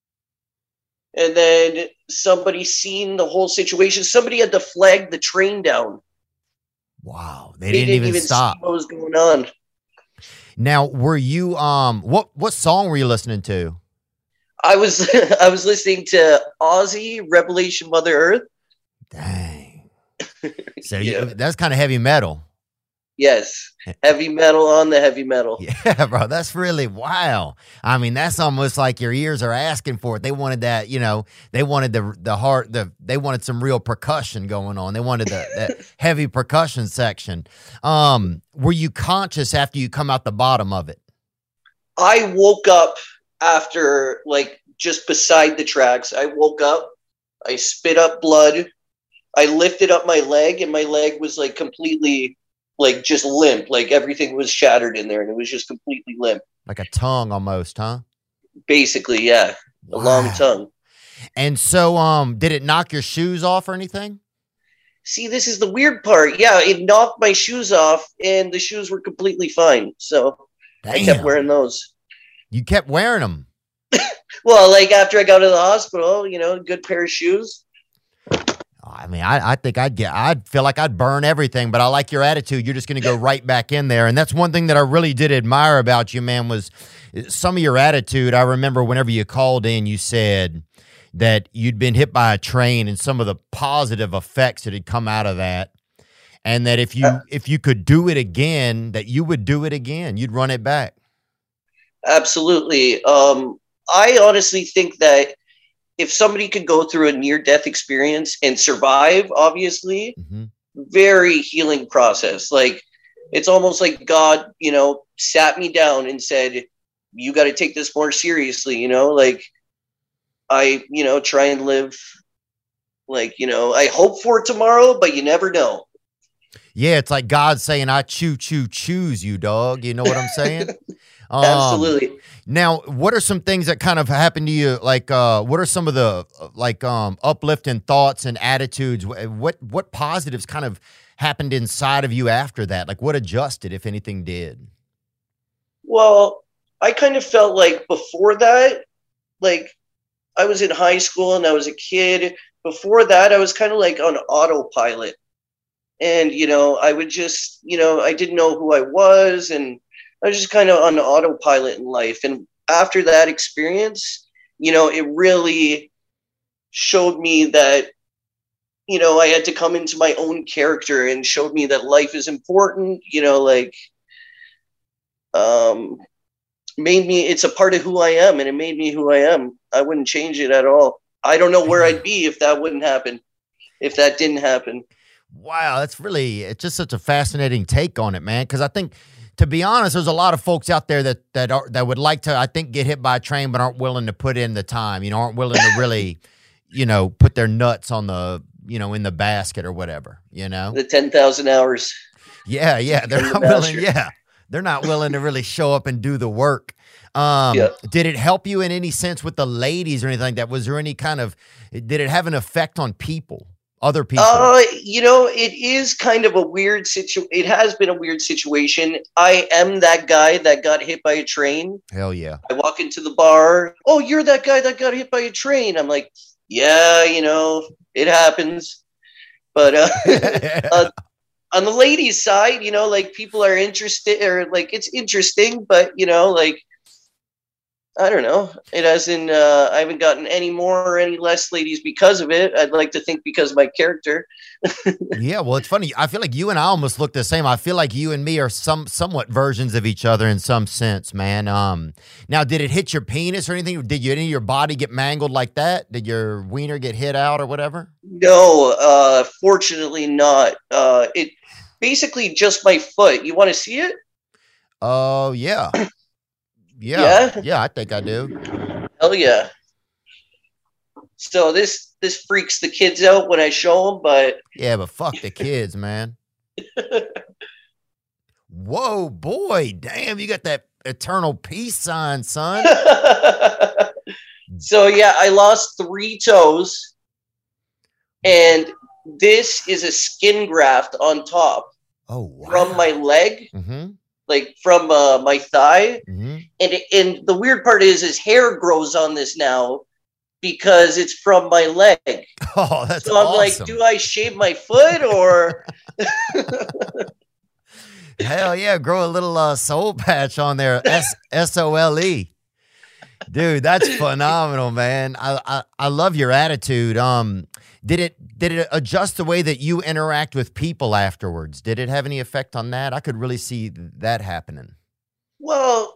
Speaker 8: and then somebody seen the whole situation. Somebody had to flag the train down.
Speaker 1: Wow. They, didn't, even stop.
Speaker 8: see what was going on.
Speaker 1: Now, were you, um, what, what song were you listening to?
Speaker 8: I was I was listening to Ozzy, Revelation Mother Earth.
Speaker 1: Dang. So
Speaker 8: Yeah.
Speaker 1: you, that's kind of heavy metal.
Speaker 8: Yes. Heavy metal on the heavy metal.
Speaker 1: Yeah, bro, that's really wow. I mean, that's almost like your ears are asking for it. They wanted that, you know, they wanted the the heart, the they wanted some real percussion going on. They wanted the that heavy percussion section. Um, were you conscious after you come out the bottom of it?
Speaker 8: I woke up after, like, just beside the tracks. I woke up, I spit up blood, I lifted up my leg, and my leg was, like, completely, like, just limp. Like, everything was shattered in there, and it was just completely limp.
Speaker 1: Like a tongue almost, huh?
Speaker 8: Basically, yeah. A long
Speaker 1: Wow.
Speaker 8: tongue.
Speaker 1: And so, um, did it knock your shoes off or anything?
Speaker 8: See, this is the weird part. Yeah, it knocked my shoes off, and the shoes were completely fine. So I kept
Speaker 1: Damn.
Speaker 8: wearing those.
Speaker 1: You kept wearing them.
Speaker 8: Well, like, after I got to the hospital, you know, good pair of shoes.
Speaker 1: I mean, I, I think I'd get, I'd feel like I'd burn everything, but I like your attitude. You're just going to go right back in there. And that's one thing that I really did admire about you, man, was some of your attitude. I remember whenever you called in, you said that you'd been hit by a train and some of the positive effects that had come out of that. And that if you,
Speaker 8: Uh,
Speaker 1: if you could do it again, that you would do it again. You'd run it back.
Speaker 8: Absolutely. Um, I honestly think that if somebody could go through a near-death experience and survive, obviously,
Speaker 1: Mm-hmm.
Speaker 8: very healing process. Like, it's almost like God, you know, sat me down and said, you got to take this more seriously, you know, like, I, you know, try and live, like, you know, I hope for tomorrow, but you never know.
Speaker 1: Yeah, it's like God saying, I choo choo choose you, dog. You know what I'm saying? Um,
Speaker 8: Absolutely.
Speaker 1: Now, what are some things that kind of happened to you? Like, uh, what are some of the uh, like um, uplifting thoughts and attitudes? Wh- What what positives kind of happened inside of you after that? Like, what adjusted, if anything, did?
Speaker 8: Well, I kind of felt like before that, like I was in high school and I was a kid. Before that, I was kind of like on autopilot. And, you know, I would just, you know, I didn't know who I was, and I was just kind of on autopilot in life. And after that experience, you know, it really showed me that, you know, I had to come into my own character, and showed me that life is important, you know, like, um, made me, it's a part of who I am, and it made me who I am. I wouldn't change it at all. I don't know where I'd be if that wouldn't happen, if that didn't happen.
Speaker 1: Wow, that's really, it's just such a fascinating take on it, man. Because I think, to be honest, there's a lot of folks out there that that are that would like to, I think, get hit by a train, but aren't willing to put in the time. You know, aren't willing to really, you know, put their nuts on the, you know, in the basket or whatever. You know,
Speaker 8: The ten thousand hours.
Speaker 1: yeah, yeah, they're
Speaker 8: In the
Speaker 1: not willing.
Speaker 8: basket.
Speaker 1: Yeah, they're not willing to really show up and do the work. Um,
Speaker 8: Yeah.
Speaker 1: Did it help you in any sense with the ladies or anything like that? Was there any kind of, did it have an effect on people? Other people.
Speaker 8: Uh, you know, it is kind of a weird situ. It has been a weird situation. I am that guy that got hit by a train.
Speaker 1: Hell yeah.
Speaker 8: I walk into the bar. Oh, you're that guy that got hit by a train. I'm like, yeah, you know, it happens. But uh, uh, on the ladies' side, you know, like people are interested, or like it's interesting, but you know, like I don't know. It hasn't. Uh, I haven't gotten any more or any less ladies because of it. I'd like to think because of my character.
Speaker 1: Yeah, well, it's funny. I feel like you and I almost look the same. I feel like you and me are some somewhat versions of each other in some sense, man. Um, now, did it hit your penis or anything? Did you, any of your body get mangled like that? Did your wiener get hit out or whatever?
Speaker 8: No, uh, fortunately not. Uh, it basically just my foot. You want to see it?
Speaker 1: Oh, yeah. Yeah.
Speaker 8: Yeah?
Speaker 1: Yeah, I think I do.
Speaker 8: Hell yeah. So this this freaks the kids out when I show them, but
Speaker 1: Yeah, but fuck the kids, man. Whoa, boy. Damn, you got that eternal peace sign, son.
Speaker 8: so yeah, I lost three toes, and this is a skin graft on top
Speaker 1: Oh, wow.
Speaker 8: from my leg,
Speaker 1: Mm-hmm.
Speaker 8: like from uh, my thigh.
Speaker 1: Mm-hmm.
Speaker 8: And and the weird part is, his hair grows on this now because it's from my leg.
Speaker 1: Oh, that's
Speaker 8: So I'm
Speaker 1: awesome.
Speaker 8: like, do I shave my foot or?
Speaker 1: Hell yeah, grow a little uh, soul patch on there. S S O L E. Dude, that's phenomenal, man. I, I I love your attitude. Um, did it did it adjust the way that you interact with people afterwards? Did it have any effect on that? I could really see that happening.
Speaker 8: Well,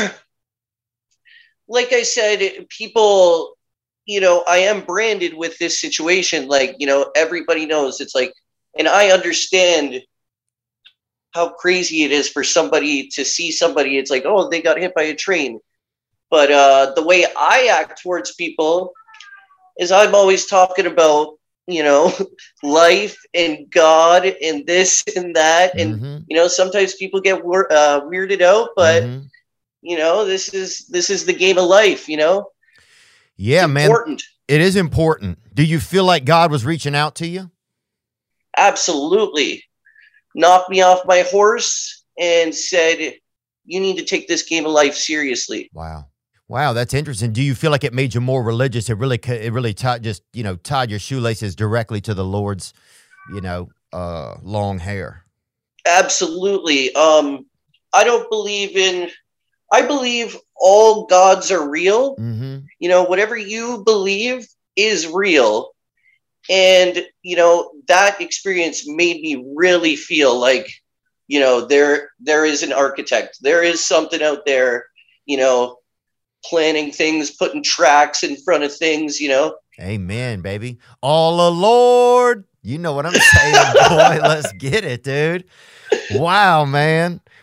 Speaker 8: like I said, it- people, you know, I am branded with this situation. Like, you know, everybody knows it's like, and I understand how crazy it is for somebody to see somebody. It's like, oh, they got hit by a train. But uh, the way I act towards people is I'm always talking about, you know, life and God and this and that. And,
Speaker 1: Mhm,
Speaker 8: you know, sometimes people get wor- uh, weirded out, but,
Speaker 1: mhm.
Speaker 8: you know, this is this is the game of life, you know?
Speaker 1: Yeah,
Speaker 8: It's
Speaker 1: man,
Speaker 8: important.
Speaker 1: it is important. Do you feel like God was reaching out to you?
Speaker 8: Absolutely. Knocked me off my horse and said, you need to take this game of life seriously.
Speaker 1: Wow. Wow, that's interesting. Do you feel like it made you more religious? It really, ca- it really tied, just, you know, tied your shoelaces directly to the Lord's, you know, uh, long hair.
Speaker 8: Absolutely. Um, I don't believe in, I believe all gods are real.
Speaker 1: Mm-hmm.
Speaker 8: You know, whatever you believe is real. And, you know, that experience made me really feel like, you know, there there is an architect. There is something out there, you know, planning things, putting tracks in front of things, you know.
Speaker 1: Amen, baby. All the Lord. You know what I'm saying, boy. Let's get it, dude. Wow, man.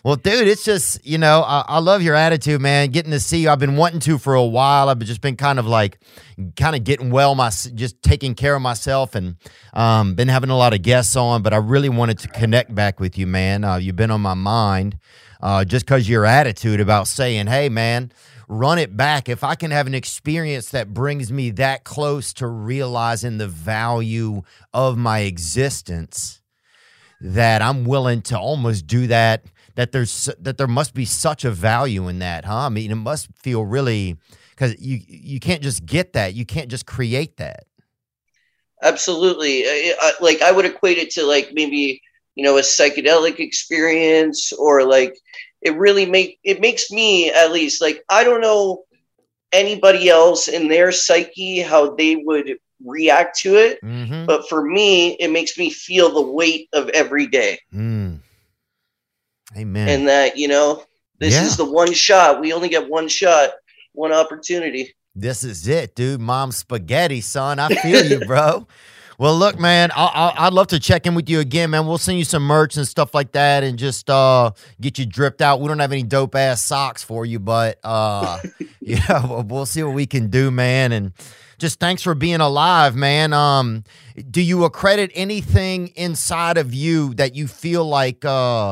Speaker 1: Well, dude, it's just, you know, I, I love your attitude, man. Getting to see you. I've been wanting to for a while. I've just been kind of like, kind of getting well, my, just taking care of myself, and um, been having a lot of guests on, but I really wanted to connect back with you, man. Uh, you've been on my mind uh, just because your attitude about saying, hey, man, run it back. If I can have an experience that brings me that close to realizing the value of my existence, that I'm willing to almost do that, that there's that there must be such a value in that, huh? I mean, it must feel really, because you you can't just get that. You can't just create that.
Speaker 8: Absolutely. I, I, like I would equate it to like maybe, you know, a psychedelic experience, or like it really make it makes me, at least, like, I don't know anybody else in their psyche how they would react to it,
Speaker 1: Mm-hmm.
Speaker 8: but for me, it makes me feel the weight of every day.
Speaker 1: Mm. Amen.
Speaker 8: And that, you know, this
Speaker 1: Yeah.
Speaker 8: is the one shot. We only get one shot, one opportunity.
Speaker 1: This is it, dude. Mom spaghetti, son. I feel you, bro. Well, look, man, I, I, I'd love to check in with you again, man. We'll send you some merch and stuff like that, and just uh, get you dripped out. We don't have any dope ass socks for you, but uh, yeah, we'll, we'll see what we can do, man. And just thanks for being alive, man. Um, do you accredit anything inside of you that you feel like? Uh,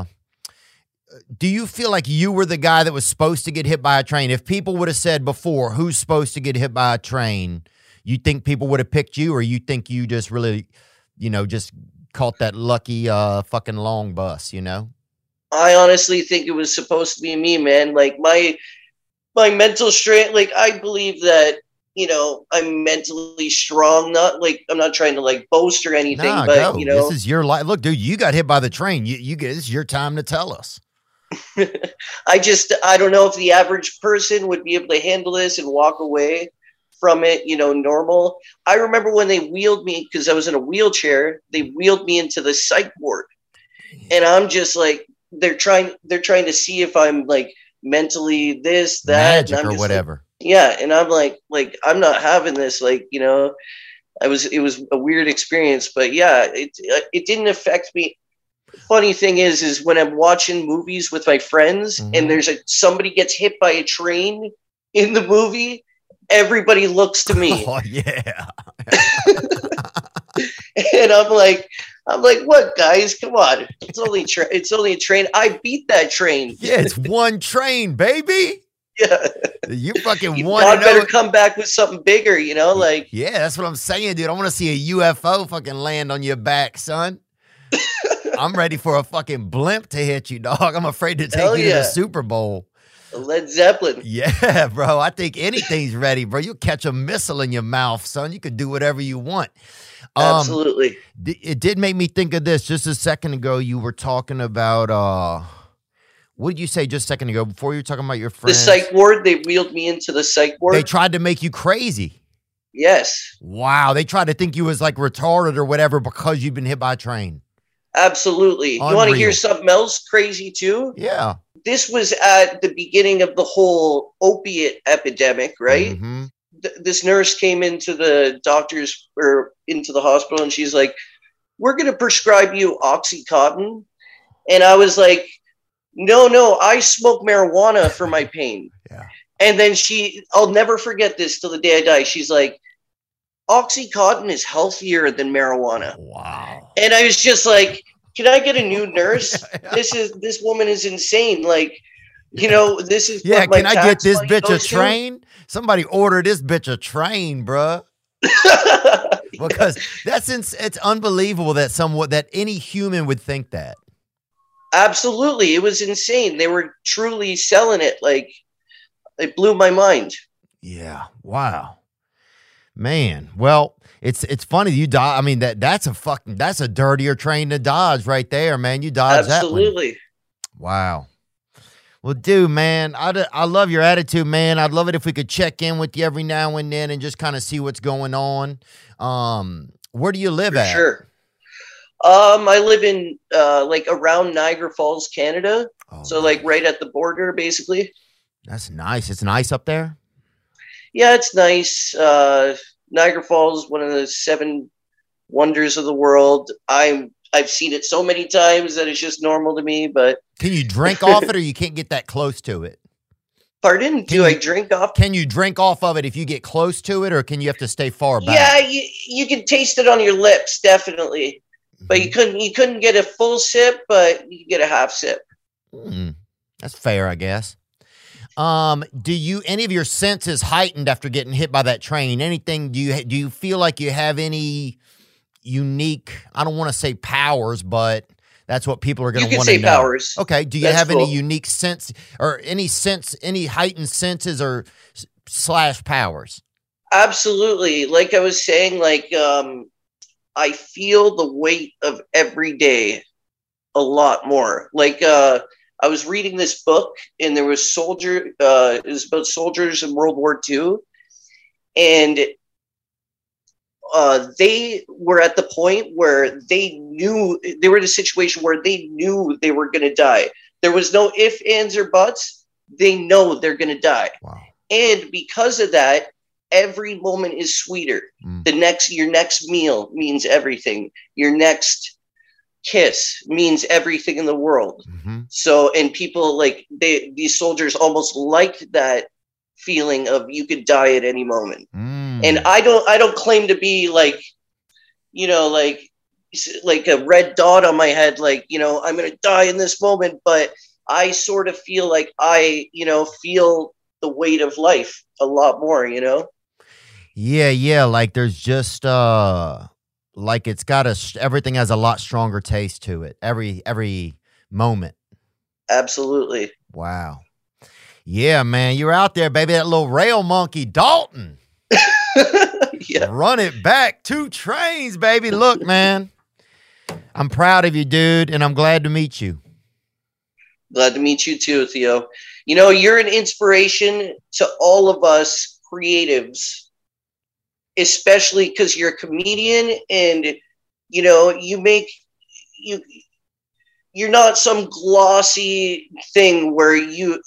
Speaker 1: do you feel like you were the guy that was supposed to get hit by a train? If people would have said before, who's supposed to get hit by a train, you think people would have picked you, or you think you just really, you know, just caught that lucky uh, fucking long bus, you know?
Speaker 8: I honestly think it was supposed to be me, man. Like my my mental strength, like I believe that, you know, I'm mentally strong. Not like I'm not trying to like boast or anything,
Speaker 1: Nah,
Speaker 8: but
Speaker 1: go.
Speaker 8: you know,
Speaker 1: This is your life. Look, dude, you got hit by the train. You you get this is your time to tell us.
Speaker 8: I just I don't know if the average person would be able to handle this and walk away from it, you know, normal. I remember when they wheeled me, because I was in a wheelchair, they wheeled me into the psych ward. And I'm just like, they're trying they're trying to see if I'm like mentally this, that,
Speaker 1: Magic
Speaker 8: and I'm
Speaker 1: or
Speaker 8: just
Speaker 1: whatever.
Speaker 8: Like, yeah, and I'm like like I'm not having this, like, you know. I was it was a weird experience, but yeah, it it didn't affect me. Funny thing is, is when I'm watching movies with my friends,
Speaker 1: Mhm.
Speaker 8: and there's a somebody gets hit by a train in the movie, everybody looks to me,
Speaker 1: Oh yeah.
Speaker 8: and I'm like, I'm like, what, guys? Come on, it's only tra- it's only a train. I beat that train.
Speaker 1: Yeah, it's one train, baby.
Speaker 8: Yeah,
Speaker 1: You fucking
Speaker 8: you
Speaker 1: won.
Speaker 8: God
Speaker 1: it
Speaker 8: better
Speaker 1: over-
Speaker 8: come back with something bigger, you know, like.
Speaker 1: Yeah, that's what I'm saying, dude. I want to see a U F O fucking land on your back, son. I'm ready for a fucking blimp to hit you, dog. I'm afraid to take
Speaker 8: Hell
Speaker 1: you to
Speaker 8: yeah.
Speaker 1: the Super Bowl.
Speaker 8: Led Zeppelin.
Speaker 1: Yeah, bro. I think anything's ready, bro. You'll catch a missile in your mouth, son. You can do whatever you want. Um,
Speaker 8: Absolutely.
Speaker 1: d- It did make me think of this. Just a second ago, you were talking about, uh, what did you say just a second ago before you were talking about your
Speaker 8: The
Speaker 1: friends?
Speaker 8: psych ward, they wheeled me into the psych ward.
Speaker 1: They tried to make you crazy.
Speaker 8: Yes,
Speaker 1: Wow. They tried to think you was like retarded or whatever because you've been hit by a train.
Speaker 8: absolutely. You want to
Speaker 1: Unreal.
Speaker 8: hear something else crazy too?
Speaker 1: Yeah.
Speaker 8: This was at the beginning of the whole opiate epidemic, right?
Speaker 1: Mhm.
Speaker 8: Th- this nurse came into the doctor's or into the hospital, and she's like, "We're going to prescribe you OxyContin," and I was like, "No, no, I smoke marijuana for my pain."
Speaker 1: Yeah.
Speaker 8: And then she, I'll never forget this till the day I die. She's like, "OxyContin is healthier than marijuana,"
Speaker 1: Wow.
Speaker 8: and I was just like, "Can I get a new nurse? This is this woman is insane. Like, you know, this is
Speaker 1: Yeah,
Speaker 8: what my
Speaker 1: can I get
Speaker 8: tax
Speaker 1: this
Speaker 8: money
Speaker 1: bitch a
Speaker 8: goes to."
Speaker 1: train? Somebody order this bitch a train, bruh. Because that's ins- it's unbelievable that someone that any human would think that.
Speaker 8: Absolutely, it was insane. They were truly selling it. Like, it blew my mind.
Speaker 1: Yeah. Wow. Man. Well, it's it's funny you dodge. I mean that that's a fucking that's a dirtier train to dodge right there, man. You dodge that one.
Speaker 8: Absolutely.
Speaker 1: Wow. Well, dude, man, I I love your attitude, man. I'd love it if we could check in with you every now and then and just kind of see what's going on. Um, where do you live
Speaker 8: For
Speaker 1: at?
Speaker 8: sure. Um, I live in uh like around Niagara Falls, Canada.
Speaker 1: Oh,
Speaker 8: So like right at the border, basically.
Speaker 1: that's nice. It's nice up there.
Speaker 8: Yeah, it's nice. Uh, Niagara Falls, one of the seven wonders of the world. I I've seen it so many times that it's just normal to me. But
Speaker 1: can you drink off it, or you can't get that close to it?
Speaker 8: Pardon? Do
Speaker 1: you,
Speaker 8: I drink off?
Speaker 1: Can you drink off of it if you get close to it, or can you have to stay far back?
Speaker 8: Yeah, you, you can taste it on your lips, definitely. Mm-hmm. But you couldn't you couldn't get a full sip, but you can get a half sip.
Speaker 1: Mm, that's fair, I guess. Um, do you any of your senses heightened after getting hit by that train? Anything? Do you do you feel like you have any unique? I don't want to say powers, but that's what people are going to want to know.
Speaker 8: You can say powers.
Speaker 1: Okay. Do you
Speaker 8: That's
Speaker 1: have
Speaker 8: cool.
Speaker 1: any unique sense or any sense, any heightened senses or slash powers?
Speaker 8: Absolutely. Like I was saying, like um, I feel the weight of every day a lot more. Like uh, I was reading this book, and there was soldier. Uh, it was about soldiers in World War Two, and uh, they were at the point where they knew they were in a situation where they knew they were going to die. There was no ifs, ands, or buts. They know they're going to die.
Speaker 1: Wow.
Speaker 8: And because of that, every moment is sweeter. Mm. The next, your next meal means everything. Your next kiss means everything in the world. Mm-hmm. So, and people like they, these soldiers almost liked that feeling of you could die at any moment. Mm. And I don't, I don't claim to be like, you know, like, like a red dot on my head. Like, you know, I'm going to die in this moment, but I sort of feel like I, you know, feel the weight of life a lot more, you know?
Speaker 1: Yeah. Yeah. Like there's just, uh, like it's got a, everything has a lot stronger taste to it. Every, every moment.
Speaker 8: Absolutely.
Speaker 1: Wow. Yeah, man. You're out there, baby. That little rail monkey, Dalton.
Speaker 8: Yeah.
Speaker 1: Run it back. Two trains, baby. Look, man. I'm proud of you, dude. And I'm glad to meet you.
Speaker 8: Glad to meet you too, Theo. You know, you're an inspiration to all of us creatives, especially because you're a comedian and, you know, you make, you, you're not some glossy thing where you,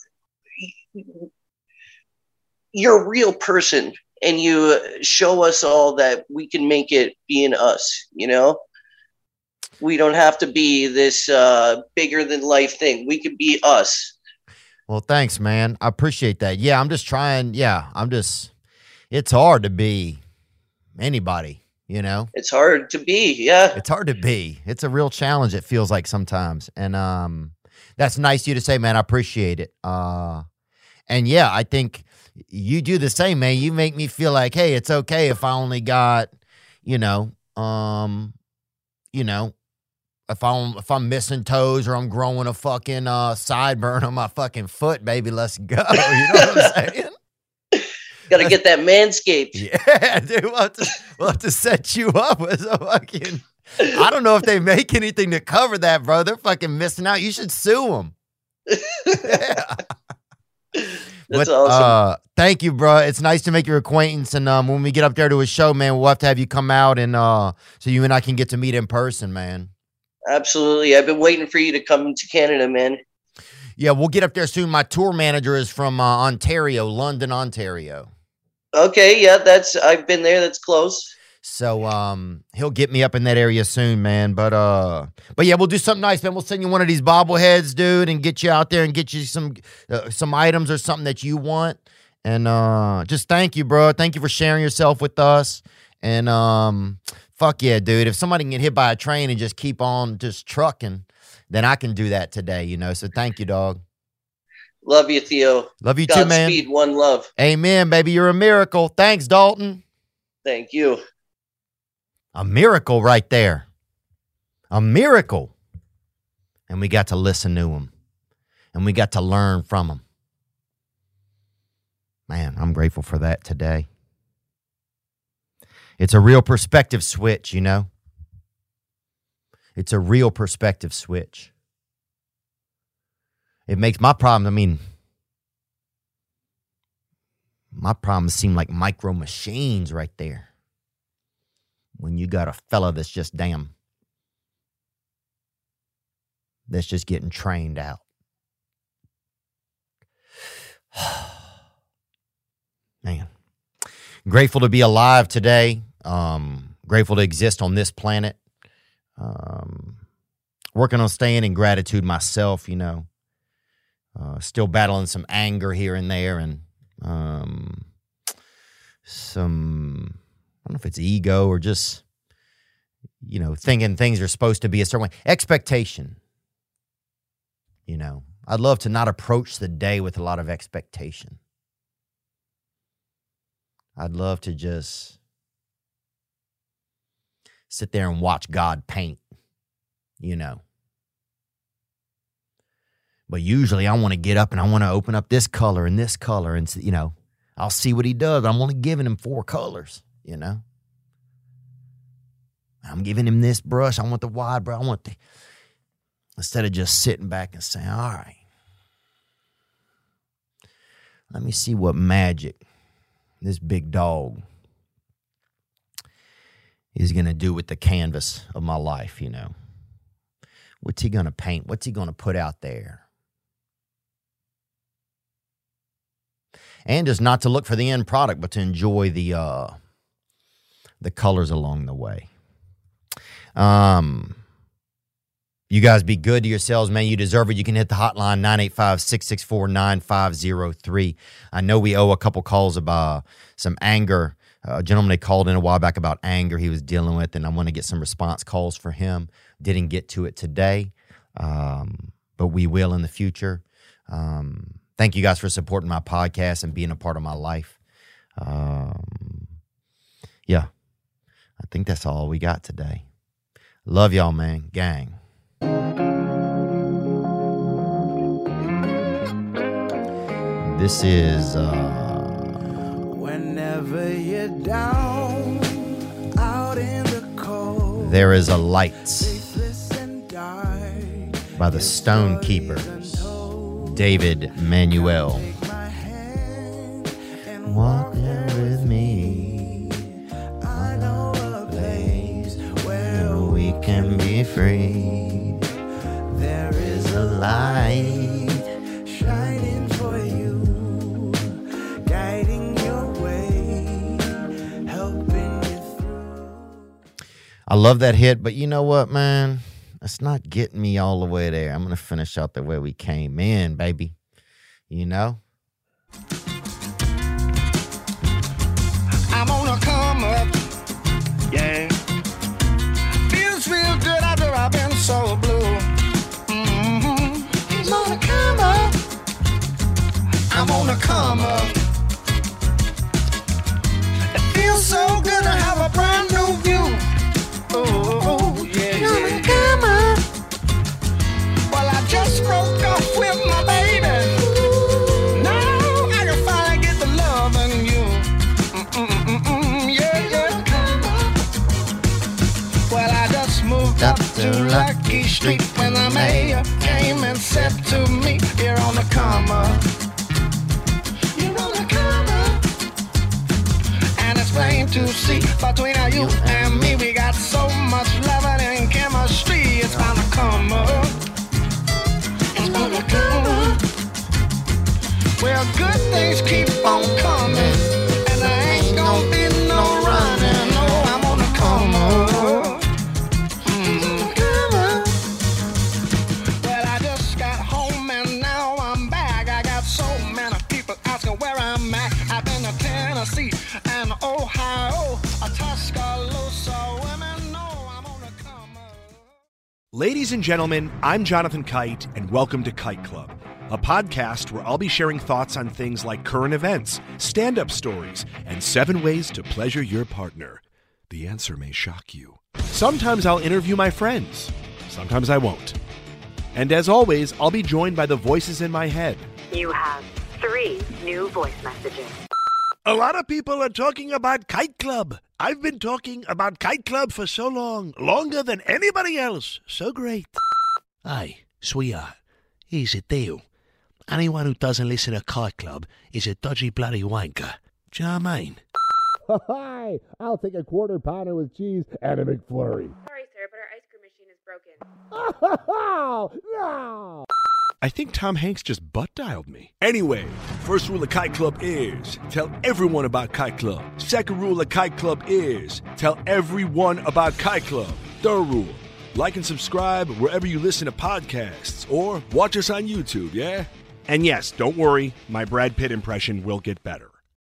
Speaker 8: you're a real person and you show us all that we can make it being us, you know? We don't have to be this uh, bigger than life thing. We can be us.
Speaker 1: Well, thanks, man. I appreciate that. Yeah, I'm just trying. Yeah, I'm just, it's hard to be anybody, you know?
Speaker 8: It's hard to be. Yeah.
Speaker 1: It's hard to be. It's a real challenge. It feels like sometimes. And um, that's nice of you to say, man. I appreciate it. Uh, and yeah, I think you do the same, man. You make me feel like, hey, it's okay if I only got, you know, um, you know, If I'm if I'm missing toes or I'm growing a fucking uh, sideburn on my fucking foot, baby, let's go. You know what I'm saying?
Speaker 8: Got to get that manscaped.
Speaker 1: Yeah, dude. We'll have, to, we'll have to set you up with a fucking. I don't know if they make anything to cover that, bro. They're fucking missing out. You should sue them. Yeah.
Speaker 8: That's
Speaker 1: but,
Speaker 8: awesome.
Speaker 1: Uh, thank you, bro. It's nice to make your acquaintance. And um, when we get up there to a show, man, we'll have to have you come out and uh, so you and I can get to meet in person, man.
Speaker 8: Absolutely. I've been waiting for you to come to Canada, man.
Speaker 1: Yeah, we'll get up there soon. My tour manager is from uh, Ontario, London, Ontario.
Speaker 8: Okay, yeah, that's I've been there. That's close.
Speaker 1: So um, he'll get me up in that area soon, man. But uh, but yeah, we'll do something nice, man. We'll send you one of these bobbleheads, dude, and get you out there and get you some uh, some items or something that you want. And uh, just thank you, bro. Thank you for sharing yourself with us. And um. Fuck yeah, dude. If somebody can get hit by a train and just keep on just trucking, then I can do that today, you know? So thank you, dog.
Speaker 8: Love you, Theo.
Speaker 1: Love you too, man.
Speaker 8: Godspeed, one love.
Speaker 1: Amen, baby. You're a miracle. Thanks, Dalton.
Speaker 8: Thank you.
Speaker 1: A miracle right there. A miracle. And we got to listen to him. And we got to learn from him. Man, I'm grateful for that today. It's a real perspective switch, you know? It's a real perspective switch. It makes my problem, I mean, my problems seem like micro machines right there. When you got a fella that's just damn, that's just getting trained out. Man. Grateful to be alive today. Um, grateful to exist on this planet. Um, working on staying in gratitude myself, you know. Uh, still battling some anger here and there, and um, some, I don't know if it's ego or just, you know, thinking things are supposed to be a certain way. Expectation. You know, I'd love to not approach the day with a lot of expectation. I'd love to just sit there and watch God paint, you know. But usually I want to get up and I want to open up this color and this color and, you know, I'll see what he does. I'm only giving him four colors, you know. I'm giving him this brush. I want the wide brush. I want the, instead of just sitting back and saying, all right, let me see what magic this big dog is going to do with the canvas of my life, you know. What's he going to paint? What's he going to put out there? And just not to look for the end product, but to enjoy the uh, the colors along the way. Um, you guys be good to yourselves, man. You deserve it. You can hit the hotline, nine eight five, six six four, nine five zero three. I know we owe a couple calls about some anger. Uh, a gentleman that called in a while back about anger he was dealing with, and I want to get some response calls for him. Didn't get to it today, um, but we will in the future. Um, thank you guys for supporting my podcast and being a part of my life. Um, yeah, I think that's all we got today. Love y'all, man. Gang. This is uh,
Speaker 2: whenever you're down out in the cold,
Speaker 1: There Is a Light by the Stone Keepers, David Manuel. Walk there with me. I know a place where we can be free. There is a light
Speaker 2: shining for you, guiding your way, helping you through.
Speaker 1: I love that hit, but you know what, man? It's not getting me all the way there. I'm going to finish out the way we came in, baby. You know?
Speaker 2: I'm gonna come up, yeah. Feels real good after I've been so blue. Mm-hmm. I'm gonna come up. I'm gonna come up. It feels so good to have a brand new view. Oh, yeah, yeah. I'm gonna come up. Well, I just broke off with my baby. Now I can finally get the love in you. Mm-mm-mm-mm, yeah, yeah. Well, I just moved up to Lucky Street when the mayor came and said to me, you're on the come up. You're on the come up. And it's plain to see between you and me, we got so much love and chemistry. It's gonna come up. It's gonna come up. Well, good things keep on coming. And there ain't gonna be no running. No, I'm gonna come up. Mm, come up. Well, I just got home and now I'm back. I got so many people asking where I'm at. I've been to Tennessee and Ohio, Tuscaloosa. Women know I'm gonna come up.
Speaker 9: Ladies and gentlemen, I'm Jonathan Kite, and welcome to Kite Club, a podcast where I'll be sharing thoughts on things like current events, stand-up stories, and seven ways to pleasure your partner. The answer may shock you. Sometimes I'll interview my friends. Sometimes I won't. And as always, I'll be joined by the voices in my head.
Speaker 10: You have three new voice messages.
Speaker 9: A lot of people are talking about Kite Club. I've been talking about Kite Club for so long, longer than anybody else. So great.
Speaker 11: Hey, sweetheart, here's the deal. Anyone who doesn't listen to Kite Club is a dodgy bloody wanker. Do you know what I mean?
Speaker 12: Hi, I'll take a quarter pounder with cheese and a McFlurry.
Speaker 10: Sorry, sir, but our ice cream machine is broken.
Speaker 12: Oh, no!
Speaker 9: I think Tom Hanks just butt-dialed me. Anyway, first rule of Kite Club is tell everyone about Kite Club. Second rule of Kite Club is tell everyone about Kite Club. Third rule, Like and subscribe wherever you listen to podcasts, or watch us on YouTube, yeah? And yes, don't worry, my Brad Pitt impression will get better.